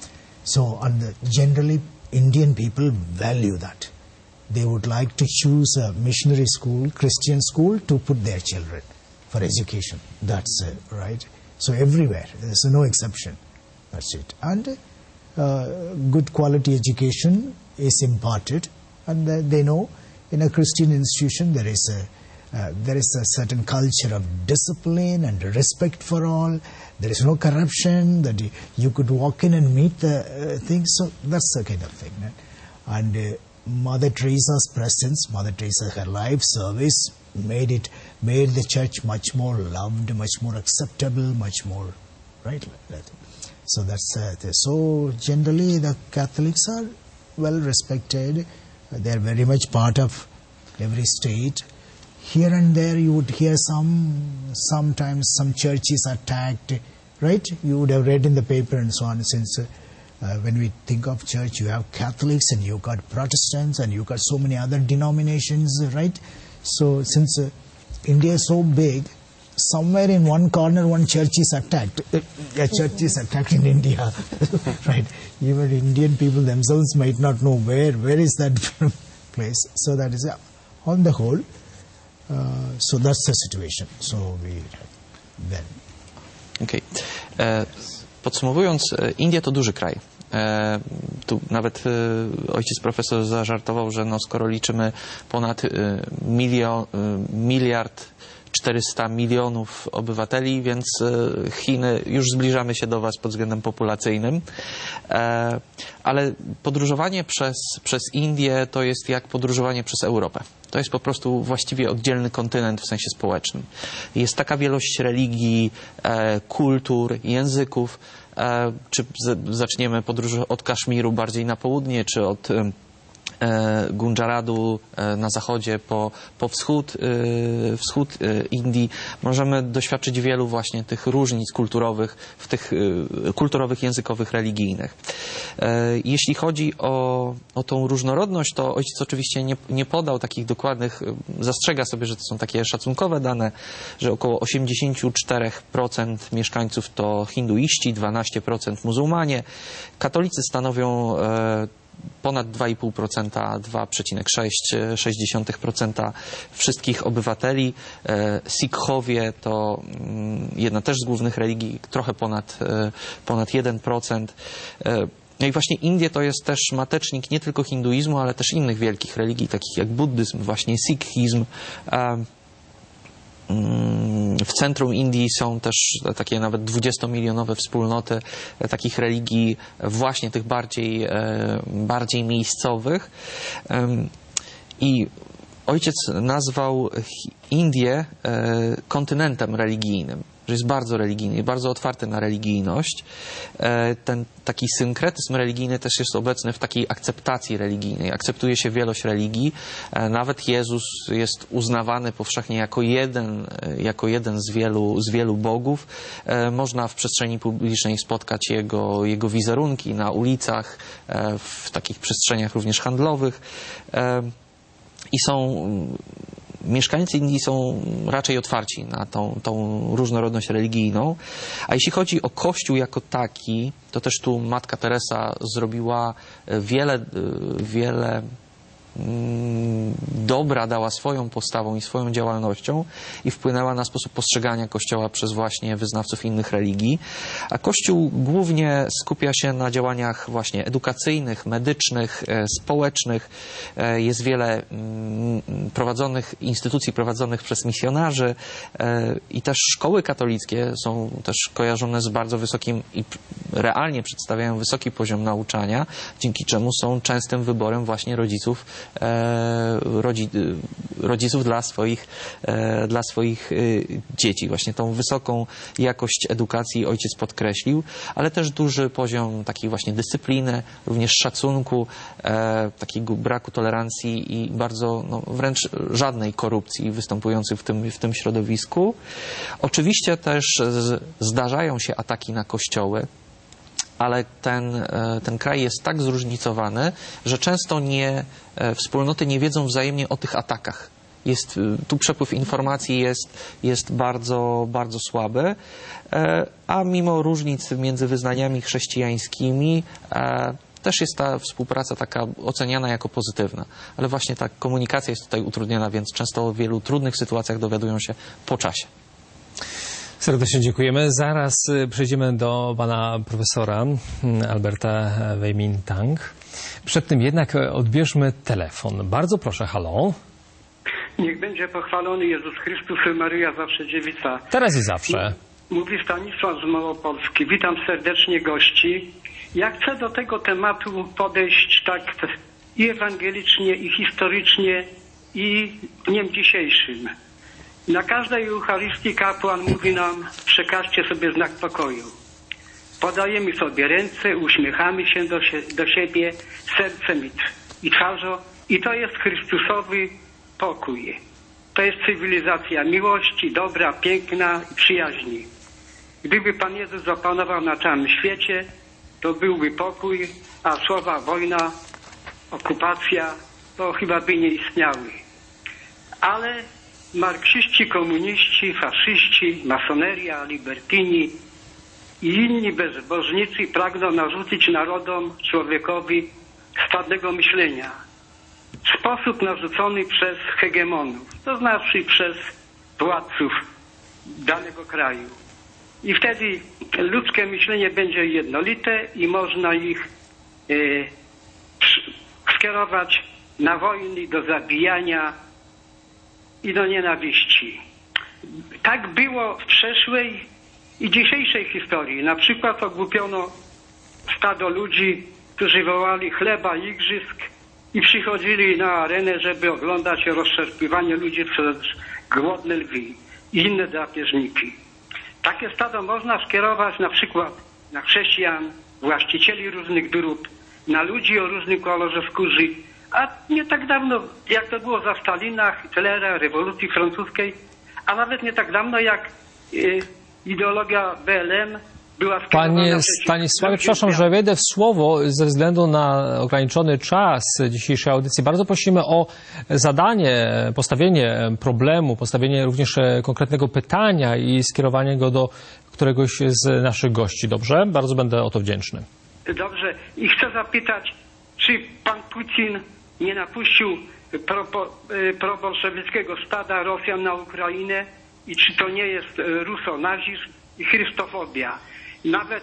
So and the, generally Indian people value that. They would like to choose a missionary school, Christian school, to put their children for education. That's uh, right. So everywhere, there's no exception. That's it. And uh, good quality education is imparted, and uh, they know in a Christian institution there is a uh, there is a certain culture of discipline and respect for all. There is no corruption. That you, you could walk in and meet the uh, things. So that's the kind of thing. Right? And uh, Mother Teresa's presence, Mother Teresa, her life service made it made the church much more loved, much more acceptable, much more right. So that's uh, the, so generally the Catholics are well respected. They are very much part of every state. Here and there you would hear some, sometimes some churches attacked, right? You would have read in the paper and so on. Since uh, uh, when we think of church, you have Catholics and you got Protestants and you got so many other denominations, right? So since uh, India is so big, somewhere in one corner one church is attacked. A church is attacked in India, right? Even Indian people themselves might not know where where is that place. So that is uh, on the whole. Uh, so that's the situation. So we then. Okay. E, podsumowując, India to duży kraj. E, tu nawet e, ojciec profesor zażartował, że no skoro liczymy ponad e, milion, e, miliard czterysta milionów obywateli, więc Chiny, już zbliżamy się do Was pod względem populacyjnym. Ale podróżowanie przez, przez Indię to jest jak podróżowanie przez Europę. To jest po prostu właściwie oddzielny kontynent w sensie społecznym. Jest taka wielość religii, kultur, języków. Czy zaczniemy podróż od Kaszmiru bardziej na południe, czy od Gunjaradu na zachodzie po, po wschód, wschód Indii, możemy doświadczyć wielu właśnie tych różnic kulturowych, w tych kulturowych, językowych, religijnych. Jeśli chodzi o, o tą różnorodność, to ojciec oczywiście nie, nie podał takich dokładnych, zastrzega sobie, że to są takie szacunkowe dane, że około osiemdziesiąt cztery procent mieszkańców to hinduiści, dwanaście procent muzułmanie, katolicy stanowią ponad dwa i pół procent, dwa przecinek sześć procent wszystkich obywateli. Sikhowie to jedna też z głównych religii, trochę ponad, ponad jeden procent. No i właśnie Indie to jest też matecznik nie tylko hinduizmu, ale też innych wielkich religii, takich jak buddyzm, właśnie sikhizm. W centrum Indii są też takie nawet dwudziestomilionowe wspólnoty takich religii właśnie tych bardziej, bardziej miejscowych. I ojciec nazwał Indię kontynentem religijnym, że jest bardzo religijny, bardzo otwarty na religijność. Ten taki synkretyzm religijny też jest obecny w takiej akceptacji religijnej. Akceptuje się wielość religii. Nawet Jezus jest uznawany powszechnie jako jeden, jako jeden z wielu, z wielu bogów. Można w przestrzeni publicznej spotkać jego, jego wizerunki na ulicach, w takich przestrzeniach również handlowych. I są... Mieszkańcy Indii są raczej otwarci na tą, tą różnorodność religijną. A jeśli chodzi o Kościół jako taki, to też tu Matka Teresa zrobiła wiele, wiele dobra, dała swoją postawą i swoją działalnością i wpłynęła na sposób postrzegania Kościoła przez właśnie wyznawców innych religii. A Kościół głównie skupia się na działaniach właśnie edukacyjnych, medycznych, społecznych. Jest wiele prowadzonych instytucji prowadzonych przez misjonarzy i też szkoły katolickie są też kojarzone z bardzo wysokim i realnie przedstawiają wysoki poziom nauczania, dzięki czemu są częstym wyborem właśnie rodziców Rodzi, rodziców dla swoich, dla swoich dzieci. Właśnie tą wysoką jakość edukacji ojciec podkreślił, ale też duży poziom takiej właśnie dyscypliny, również szacunku, takiego braku tolerancji i bardzo no, wręcz żadnej korupcji występującej w tym, w tym środowisku. Oczywiście też zdarzają się ataki na kościoły, ale ten, ten kraj jest tak zróżnicowany, że często nie, wspólnoty nie wiedzą wzajemnie o tych atakach. Jest, tu przepływ informacji jest, jest bardzo, bardzo słaby, a mimo różnic między wyznaniami chrześcijańskimi też jest ta współpraca taka oceniana jako pozytywna. Ale właśnie ta komunikacja jest tutaj utrudniona, więc często w wielu trudnych sytuacjach dowiadują się po czasie. Serdecznie dziękujemy. Zaraz przejdziemy do pana profesora Alberta Weimintang. Przed tym jednak odbierzmy telefon. Bardzo proszę, halo. Niech będzie pochwalony Jezus Chrystus i Maryja, zawsze dziewica. Teraz i zawsze. Mówi Stanisław z Małopolski. Witam serdecznie gości. Ja chcę do tego tematu podejść tak i ewangelicznie, i historycznie, i w dniem dzisiejszym. Na każdej Eucharystii kapłan mówi nam: przekażcie sobie znak pokoju. Podajemy sobie ręce, uśmiechamy się do, sie do siebie sercem i, i twarzą i to jest Chrystusowy pokój. To jest cywilizacja miłości, dobra, piękna i przyjaźni. Gdyby Pan Jezus zapanował na całym świecie, to byłby pokój, a słowa wojna, okupacja, to chyba by nie istniały. Ale marksiści, komuniści, faszyści, masoneria, libertini i inni bezbożnicy pragną narzucić narodom, człowiekowi stadnego myślenia. Sposób narzucony przez hegemonów, to znaczy przez władców danego kraju. I wtedy ludzkie myślenie będzie jednolite i można ich e, skierować na wojny, do zabijania i do nienawiści. Tak było w przeszłej i dzisiejszej historii. Na przykład ogłupiono stado ludzi, którzy wołali chleba, igrzysk i przychodzili na arenę, żeby oglądać rozczerpywanie ludzi przez głodne lwy i inne drapieżniki. Takie stado można skierować na przykład na chrześcijan, właścicieli różnych dóbr, na ludzi o różnym kolorze skóry. A nie tak dawno, jak to było za Stalina, Hitlera, rewolucji francuskiej, a nawet nie tak dawno, jak y, ideologia B L M była skierowana... Panie Stanisławie, przepraszam, że wejdę w słowo ze względu na ograniczony czas dzisiejszej audycji. Bardzo prosimy o zadanie, postawienie problemu, postawienie również konkretnego pytania i skierowanie go do któregoś z naszych gości. Dobrze? Bardzo będę o to wdzięczny. Dobrze. I chcę zapytać, czy pan Putin nie napuścił probolszewickiego stada Rosjan na Ukrainę i czy to nie jest rusonazizm i chrystofobia? Nawet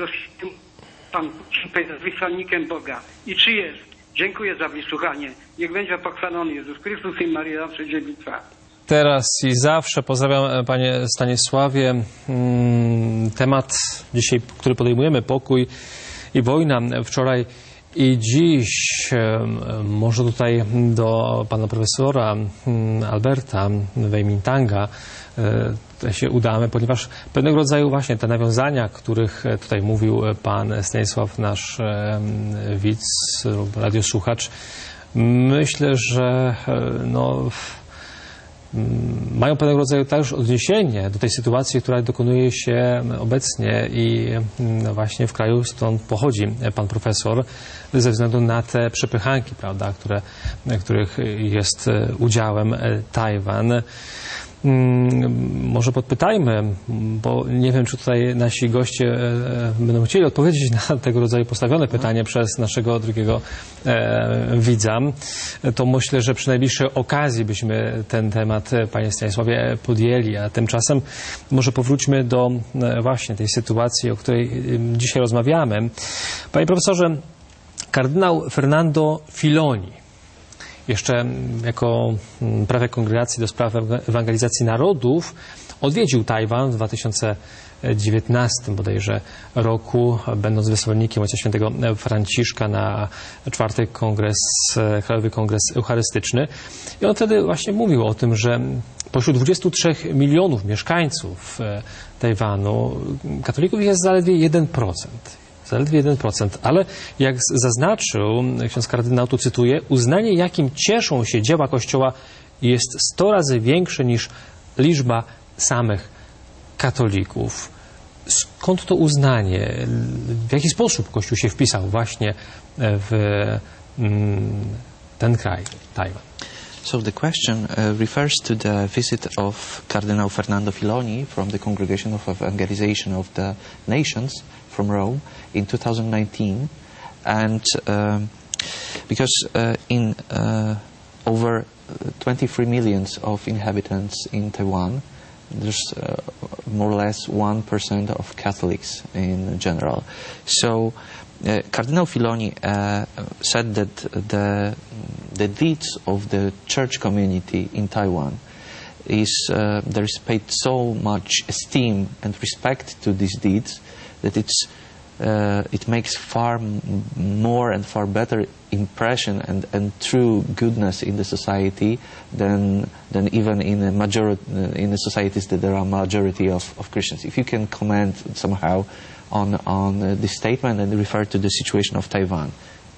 pan Putin jest wysłannikiem Boga. I czy jest? Dziękuję za wysłuchanie. Niech będzie pochwalony Jezus Chrystus i Maryja, zawsze dziewica. Teraz i zawsze pozdrawiam, panie Stanisławie. Temat dzisiaj, który podejmujemy, pokój i wojna. Wczoraj I dziś może tutaj do pana profesora Alberta Weimintanga się udamy, ponieważ pewnego rodzaju właśnie te nawiązania, o których tutaj mówił pan Stanisław, nasz widz lub radiosłuchacz, myślę, że no, mają pewnego rodzaju też odniesienie do tej sytuacji, która dokonuje się obecnie i właśnie w kraju, stąd pochodzi pan profesor, ze względu na te przepychanki, prawda, które, których jest udziałem Tajwan. Może podpytajmy, bo nie wiem, czy tutaj nasi goście będą chcieli odpowiedzieć na tego rodzaju postawione pytanie przez naszego drugiego widza. To myślę, że przy najbliższej okazji byśmy ten temat, panie Stanisławie, podjęli, a tymczasem może powróćmy do właśnie tej sytuacji, o której dzisiaj rozmawiamy. Panie profesorze, kardynał Fernando Filoni, jeszcze jako prefekt Kongregacji do Spraw Ewangelizacji Narodów, odwiedził Tajwan w dwa tysiące dziewiętnastym bodajże roku, będąc wysłannikiem Ojca Świętego Franciszka na czwarty kongres, Krajowy Kongres Eucharystyczny. I on wtedy właśnie mówił o tym, że pośród dwudziestu trzech milionów mieszkańców Tajwanu katolików jest zaledwie jeden procent. Zaledwie jeden procent, ale jak zaznaczył ksiądz kardynał, tu cytuję, uznanie, jakim cieszą się dzieła Kościoła, jest sto razy większe niż liczba samych katolików. Skąd to uznanie? W jaki sposób Kościół się wpisał właśnie w ten kraj, Tajwan? So the question uh, refers to the visit of Cardinal Fernando Filoni from the Congregation of Evangelization of the Nations from Rome in two thousand nineteen, and um, because uh, in uh, over twenty-three millions of inhabitants in Taiwan, there's uh, more or less one percent of Catholics in general. So uh, Cardinal Filoni uh, said that the the deeds of the church community in Taiwan is uh, there is paid so much esteem and respect to these deeds that it's uh, it makes far m more and far better impression and, and true goodness in the society than than even in a majority in the societies that there are majority of, of Christians. If you can comment somehow on on uh, this statement and refer to the situation of Taiwan.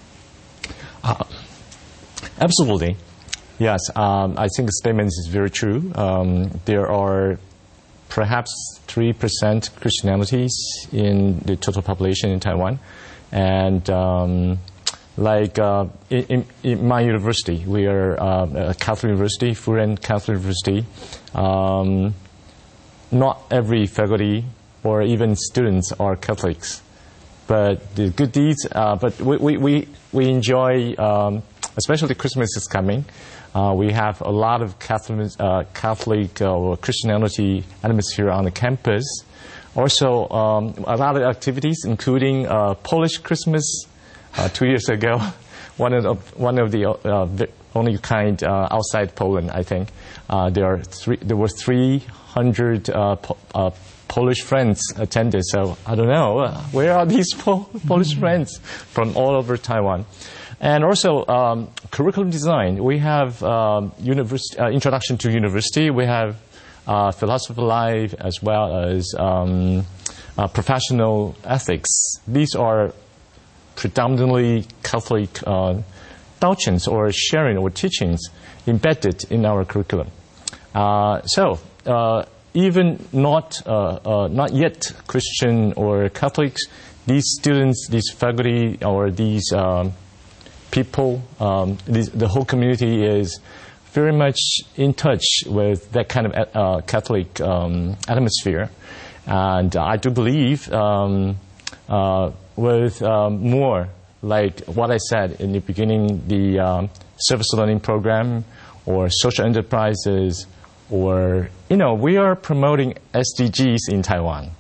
Uh, absolutely. Yes, um, I think the statement is very true. Um, there are perhaps three percent Christianities in the total population in Taiwan. And um, like uh, in, in my university, we are uh, a Catholic university, Furen Catholic University. Um, not every faculty or even students are Catholics. But the good deeds, uh, but we, we, we, we enjoy, um, especially Christmas is coming. Uh, we have a lot of Catholic, uh, Catholic uh, or Christianity atmosphere on the campus. Also, um, a lot of activities, including uh, Polish Christmas uh, two years ago. One of the, one of the uh, only kind uh, outside Poland, I think. Uh, there are three. There were three hundred uh, po uh, Polish friends attended. So I don't know uh, where are these Pol Polish friends from all over Taiwan. And also, um, curriculum design. We have um, university, uh, introduction to university. We have uh, philosophy of life as well as um, uh, professional ethics. These are predominantly Catholic uh, doctrines or sharing or teachings embedded in our curriculum. Uh, so, uh, even not uh, uh, not yet Christian or Catholics, these students, these faculty, or these um, people, um, this, the whole community is very much in touch with that kind of uh, Catholic um, atmosphere. And I do believe um, uh, with um, more, like what I said in the beginning, the um, service learning program or social enterprises, or, you know, we are promoting S D Gs in Taiwan.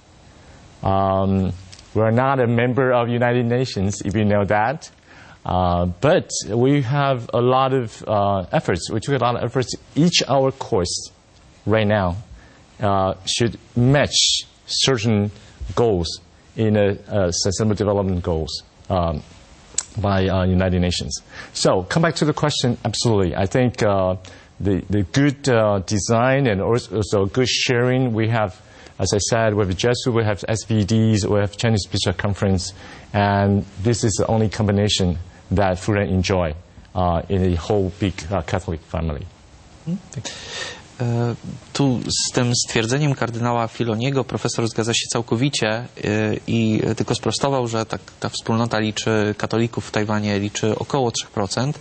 Um, we're not a member of United Nations, if you know that. Uh, but we have a lot of uh, efforts. We took a lot of efforts. Each our course right now uh, should match certain goals in a, a sustainable development goals. Um, by uh, United Nations. So, come back to the question. Absolutely, I think uh, the the good uh, design and also good sharing. We have, as I said, we have Jesuit, we have S V Ds, we have Chinese Spiritual Conference, and this is the only combination that Furen enjoy uh, in a whole big uh, Catholic family. Tu z tym stwierdzeniem kardynała Filoniego profesor zgadza się całkowicie i tylko sprostował, że tak, ta wspólnota liczy, katolików w Tajwanie liczy około trzy procent,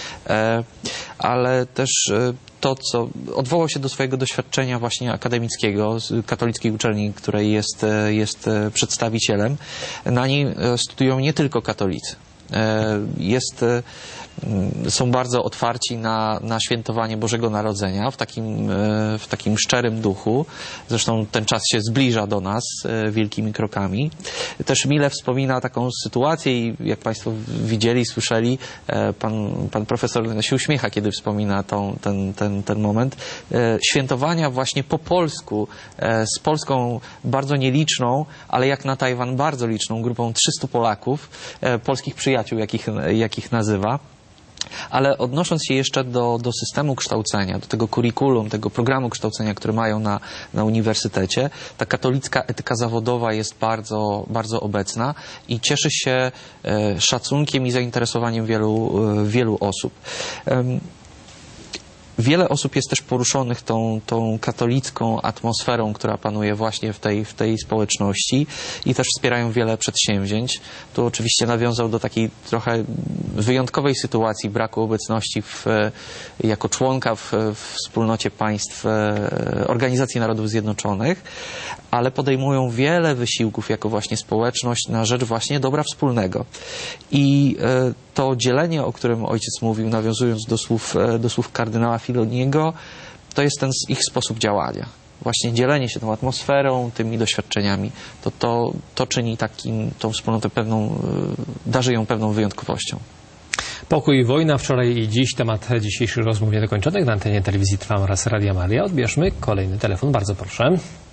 ale też to, co odwołał się do swojego doświadczenia właśnie akademickiego z katolickiej uczelni, której jest, jest przedstawicielem. Na niej studiują nie tylko katolicy. Jest, są bardzo otwarci na, na świętowanie Bożego Narodzenia w takim, w takim szczerym duchu. Zresztą ten czas się zbliża do nas wielkimi krokami. Też mile wspomina taką sytuację i jak Państwo widzieli, słyszeli, pan, pan profesor się uśmiecha, kiedy wspomina tą, ten, ten, ten moment. Świętowania właśnie po polsku z Polską bardzo nieliczną, ale jak na Tajwan bardzo liczną grupą trzystu Polaków, polskich przyjaciół, jakich, jakich nazywa. Ale odnosząc się jeszcze do, do systemu kształcenia, do tego kurikulum, tego programu kształcenia, który mają na, na uniwersytecie, ta katolicka etyka zawodowa jest bardzo, bardzo obecna i cieszy się e, szacunkiem i zainteresowaniem wielu, e, wielu osób. E, Wiele osób jest też poruszonych tą, tą katolicką atmosferą, która panuje właśnie w tej, w tej społeczności i też wspierają wiele przedsięwzięć. Tu oczywiście nawiązał do takiej trochę wyjątkowej sytuacji braku obecności w, jako członka w, w wspólnocie państw Organizacji Narodów Zjednoczonych, ale podejmują wiele wysiłków jako właśnie społeczność na rzecz właśnie dobra wspólnego. I to dzielenie, o którym ojciec mówił, nawiązując do słów, do słów kardynała Filoniego, to jest ten ich sposób działania. Właśnie dzielenie się tą atmosferą, tymi doświadczeniami, to, to, to czyni takim, tą wspólnotę pewną, darzy ją pewną wyjątkowością. Pokój i wojna, wczoraj i dziś, temat dzisiejszych rozmów niedokończonych na antenie telewizji Trwam oraz Radia Maria. Odbierzmy kolejny telefon, bardzo proszę.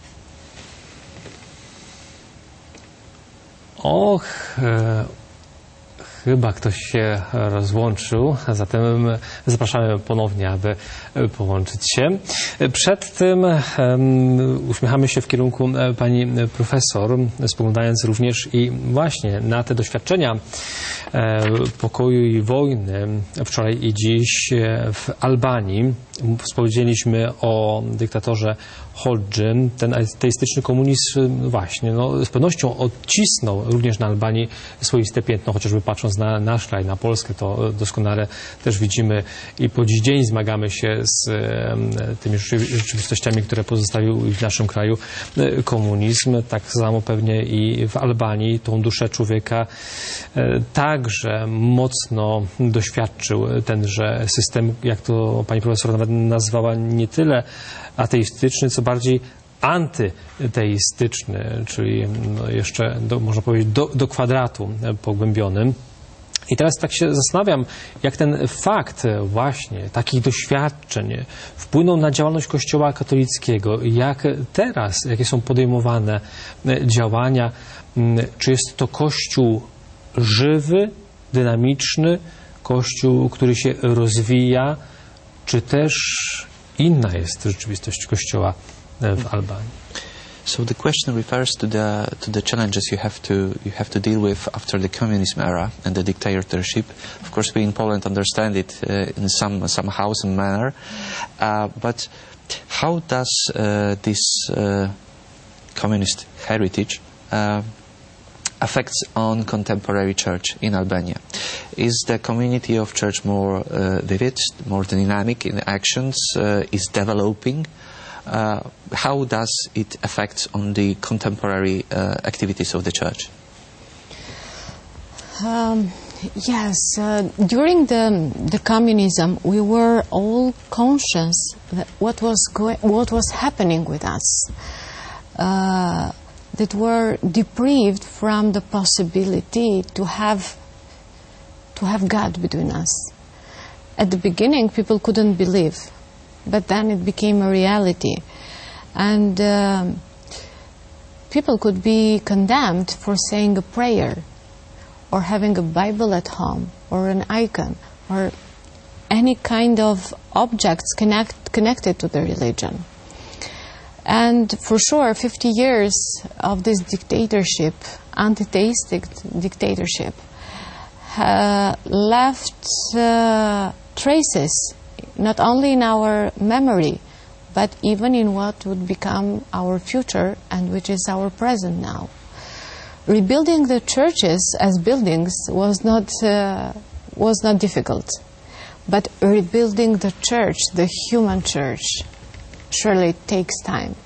Och, e, chyba ktoś się rozłączył, zatem zapraszamy ponownie, aby połączyć się. Przed tym um, uśmiechamy się w kierunku pani profesor, spoglądając również i właśnie na te doświadczenia e, pokoju i wojny wczoraj i dziś w Albanii. Wspomnieliśmy o dyktatorze Hodży. Ten ateistyczny komunizm właśnie no, z pewnością odcisnął również na Albanii swoiste piętno, chociażby patrząc na nasz kraj, na Polskę, to doskonale też widzimy i po dziś dzień zmagamy się z e, tymi rzeczywistościami, które pozostawił w naszym kraju komunizm. Tak samo pewnie i w Albanii tą duszę człowieka e, także mocno doświadczył tenże system, jak to pani profesor nawet nazwała, nie tyle ateistyczny, co bardziej antyteistyczny, czyli no jeszcze, do, można powiedzieć, do, do kwadratu pogłębionym. I teraz tak się zastanawiam, jak ten fakt właśnie takich doświadczeń wpłynął na działalność Kościoła katolickiego, jak teraz, jakie są podejmowane działania, czy jest to Kościół żywy, dynamiczny, Kościół, który się rozwija, czy też inna jest rzeczywistość Kościoła w Albanii. So the question refers to the to the challenges you have to you have to deal with after the communism era and the dictatorship. Of course, we in Poland understand it uh, in some somehow, some manner, uh, but how does uh, this uh, communist heritage uh, affects on contemporary church in Albania? Is the community of church more uh, vivid, more dynamic in actions? Uh, is developing? Uh, how does it affect on the contemporary uh, activities of the church? Um, yes, uh, during the the communism, we were all conscious that what was going, what was happening with us. Uh, that were deprived from the possibility to have to have God between us. At the beginning, people couldn't believe, but then it became a reality, and um, people could be condemned for saying a prayer or having a Bible at home, or an icon, or any kind of objects connect, connected to the religion. And for sure, fifty years of this dictatorship, anti-theistic dictatorship, uh, left uh, traces not only in our memory, but even in what would become our future and which is our present now. Rebuilding the churches as buildings was not uh, was not difficult, but rebuilding the church, the human church, surely takes time.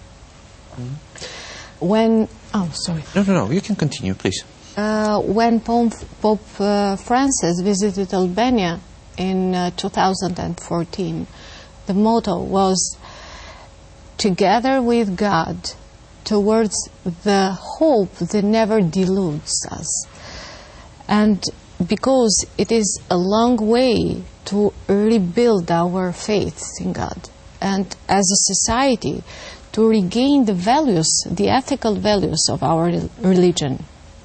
Mm-hmm. When oh sorry no no no you can continue, please. Uh, when Pope, Pope uh, Francis visited Albania in uh, two thousand fourteen, the motto was "Together with God, towards the hope that never deludes us." And because it is a long way to rebuild our faith in God, and as a society to regain the values, the ethical values of our religion.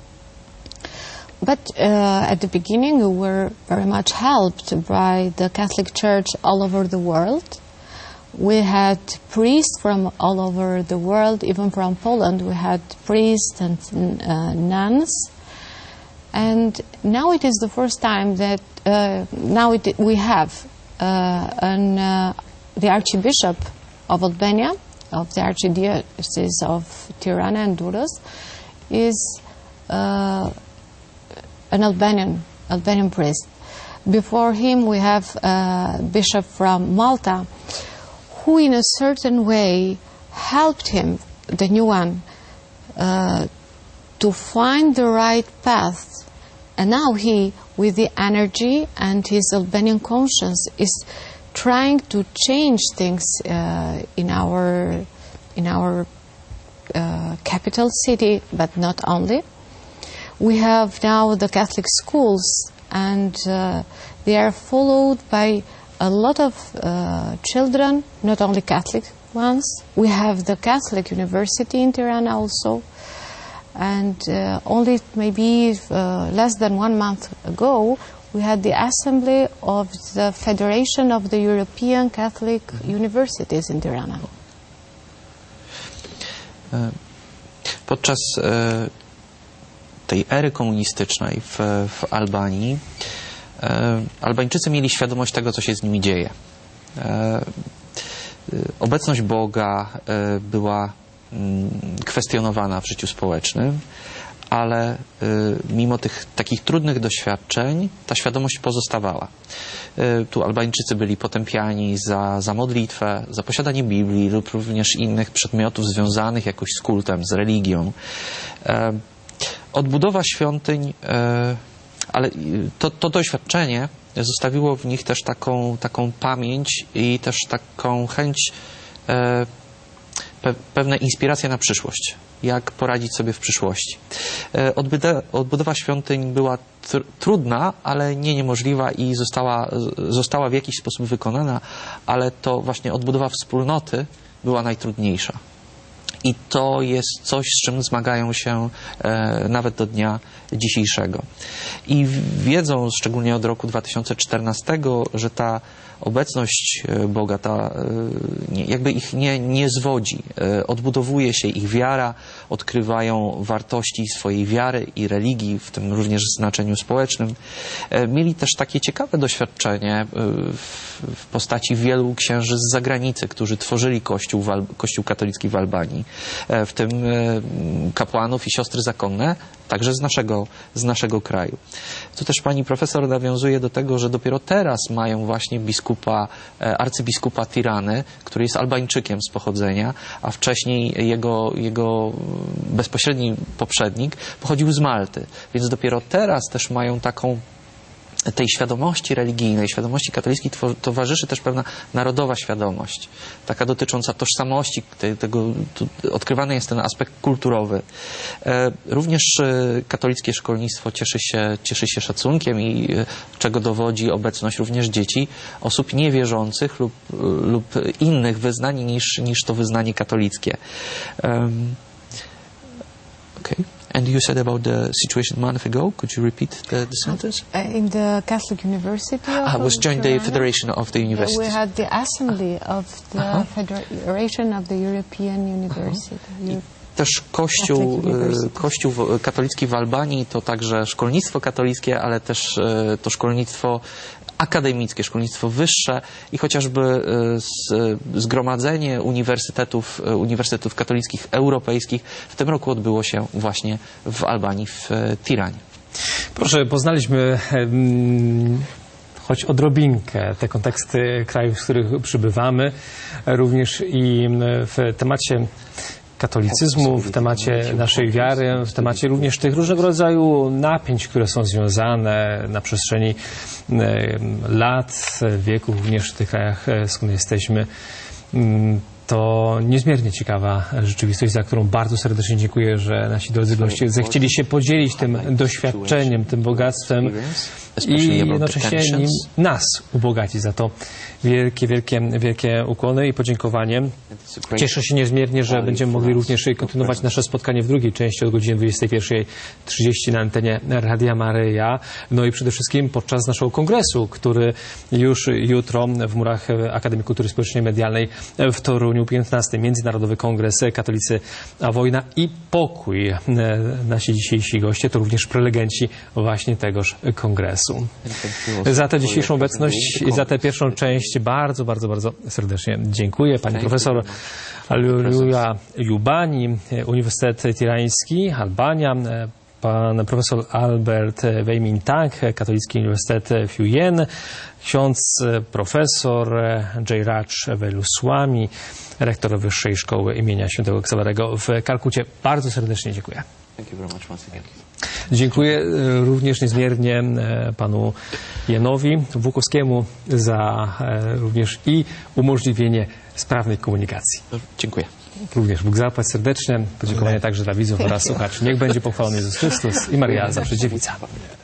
But uh, at the beginning we were very much helped by the Catholic Church all over the world. We had priests from all over the world, even from Poland. We had priests and uh, nuns. And now it is the first time that uh, now it, we have uh, an, uh, the Archbishop of Albania, of the Archdiocese of Tirana and Durrës, is uh, an Albanian Albanian priest. Before him we have a bishop from Malta, who in a certain way helped him, the new one, uh, to find the right path. And now he, with the energy and his Albanian conscience, is trying to change things uh, in our in our uh, capital city, but not only. We have now the Catholic schools, and uh, they are followed by a lot of uh, children, not only Catholic ones. We have the Catholic University in Tirana also. And uh, only maybe uh, less than one month ago, we had the assembly of the Federation of the European Catholic Universities in Tirana. Podczas tej ery komunistycznej w, w Albanii Albańczycy mieli świadomość tego, co się z nimi dzieje. Obecność Boga była kwestionowana w życiu społecznym, ale mimo tych takich trudnych doświadczeń ta świadomość pozostawała. Tu Albańczycy byli potępiani za, za modlitwę, za posiadanie Biblii lub również innych przedmiotów związanych jakoś z kultem, z religią. Odbudowa świątyń, ale to, to doświadczenie zostawiło w nich też taką, taką pamięć i też taką chęć, pe, pewne inspiracje na przyszłość. Jak poradzić sobie w przyszłości. Odbudowa, odbudowa świątyń była tr trudna, ale nie niemożliwa i została, została w jakiś sposób wykonana, ale to właśnie odbudowa wspólnoty była najtrudniejsza. I to jest coś, z czym zmagają się e, nawet do dnia dzisiejszego. I wiedzą, szczególnie od roku dwa tysiące czternastego, że ta obecność Boga, ta, nie, jakby ich nie, nie zwodzi. E, odbudowuje się ich wiara, odkrywają wartości swojej wiary i religii, w tym również w znaczeniu społecznym. E, mieli też takie ciekawe doświadczenie e, w, w postaci wielu księży z zagranicy, którzy tworzyli kościół, w Al kościół katolicki w Albanii. W tym kapłanów i siostry zakonne, także z naszego, z naszego kraju. Tu też pani profesor nawiązuje do tego, że dopiero teraz mają właśnie biskupa, arcybiskupa Tirany, który jest Albańczykiem z pochodzenia, a wcześniej jego, jego bezpośredni poprzednik pochodził z Malty. Więc dopiero teraz też mają taką tej świadomości religijnej, świadomości katolickiej towarzyszy też pewna narodowa świadomość, taka dotycząca tożsamości, te, tego, tu odkrywany jest ten aspekt kulturowy. E, również e, katolickie szkolnictwo cieszy się, cieszy się szacunkiem i e, czego dowodzi obecność również dzieci, osób niewierzących lub, lub innych wyznań niż, niż to wyznanie katolickie. Um, okay. And you said about the situation a month ago. Could you repeat the, the sentence? Uh, in the Catholic University of I was joined the Tirana, Federation of the Universities. we had the assembly of the Uh-huh. Federation of the European University. Euro- Też Kościół, Catholic University. e, Kościół w- katolicki w Albanii to także szkolnictwo katolickie, ale też e, to szkolnictwo akademickie, szkolnictwo wyższe i chociażby e, z, e, zgromadzenie uniwersytetów, e, uniwersytetów katolickich europejskich w tym roku odbyło się właśnie w Albanii, w e, Tiranie. Proszę, poznaliśmy em, choć odrobinkę te konteksty krajów, z których przybywamy, również i em, w temacie katolicyzmu, w temacie naszej wiary, w temacie również tych różnego rodzaju napięć, które są związane na przestrzeni em, lat, wieków, również w tych krajach, e, skąd jesteśmy. Mm, To niezmiernie ciekawa rzeczywistość, za którą bardzo serdecznie dziękuję, że nasi drodzy goście zechcieli się podzielić tym doświadczeniem, tym bogactwem i jednocześnie nim nas ubogacić. Za to wielkie, wielkie, wielkie ukłony i podziękowanie. Cieszę się niezmiernie, że będziemy mogli również kontynuować nasze spotkanie w drugiej części od godziny dwudziestej pierwszej trzydzieści na antenie Radia Maryja. No i przede wszystkim podczas naszego kongresu, który już jutro w murach Akademii Kultury Społecznej i Medialnej w Toruniu, piętnasty Międzynarodowy Kongres Katolicy a Wojna i Pokój. Nasi dzisiejsi goście to również prelegenci właśnie tegoż kongresu. Za tę dzisiejszą obecność i za tę pierwszą część bardzo, bardzo, bardzo serdecznie dziękuję. Pani profesor Aliulia Jubani, Uniwersytet Tirański, Albania, pan profesor Albert Wejmintang, Katolicki Uniwersytet w Huyen, ksiądz profesor Jairaj Veluswamy, rektor Wyższej Szkoły imienia Świętego Ksawerego w Kalkucie. Bardzo serdecznie dziękuję. Thank you very much once again. Dziękuję e, również niezmiernie e, panu Janowi Włukowskiemu za e, również i umożliwienie sprawnej komunikacji. Dziękuję. Również Bóg zapłać serdecznie. Podziękowanie także dla widzów oraz słuchaczy. Niech będzie pochwalony Jezus Chrystus i Maria zawsze dziewica.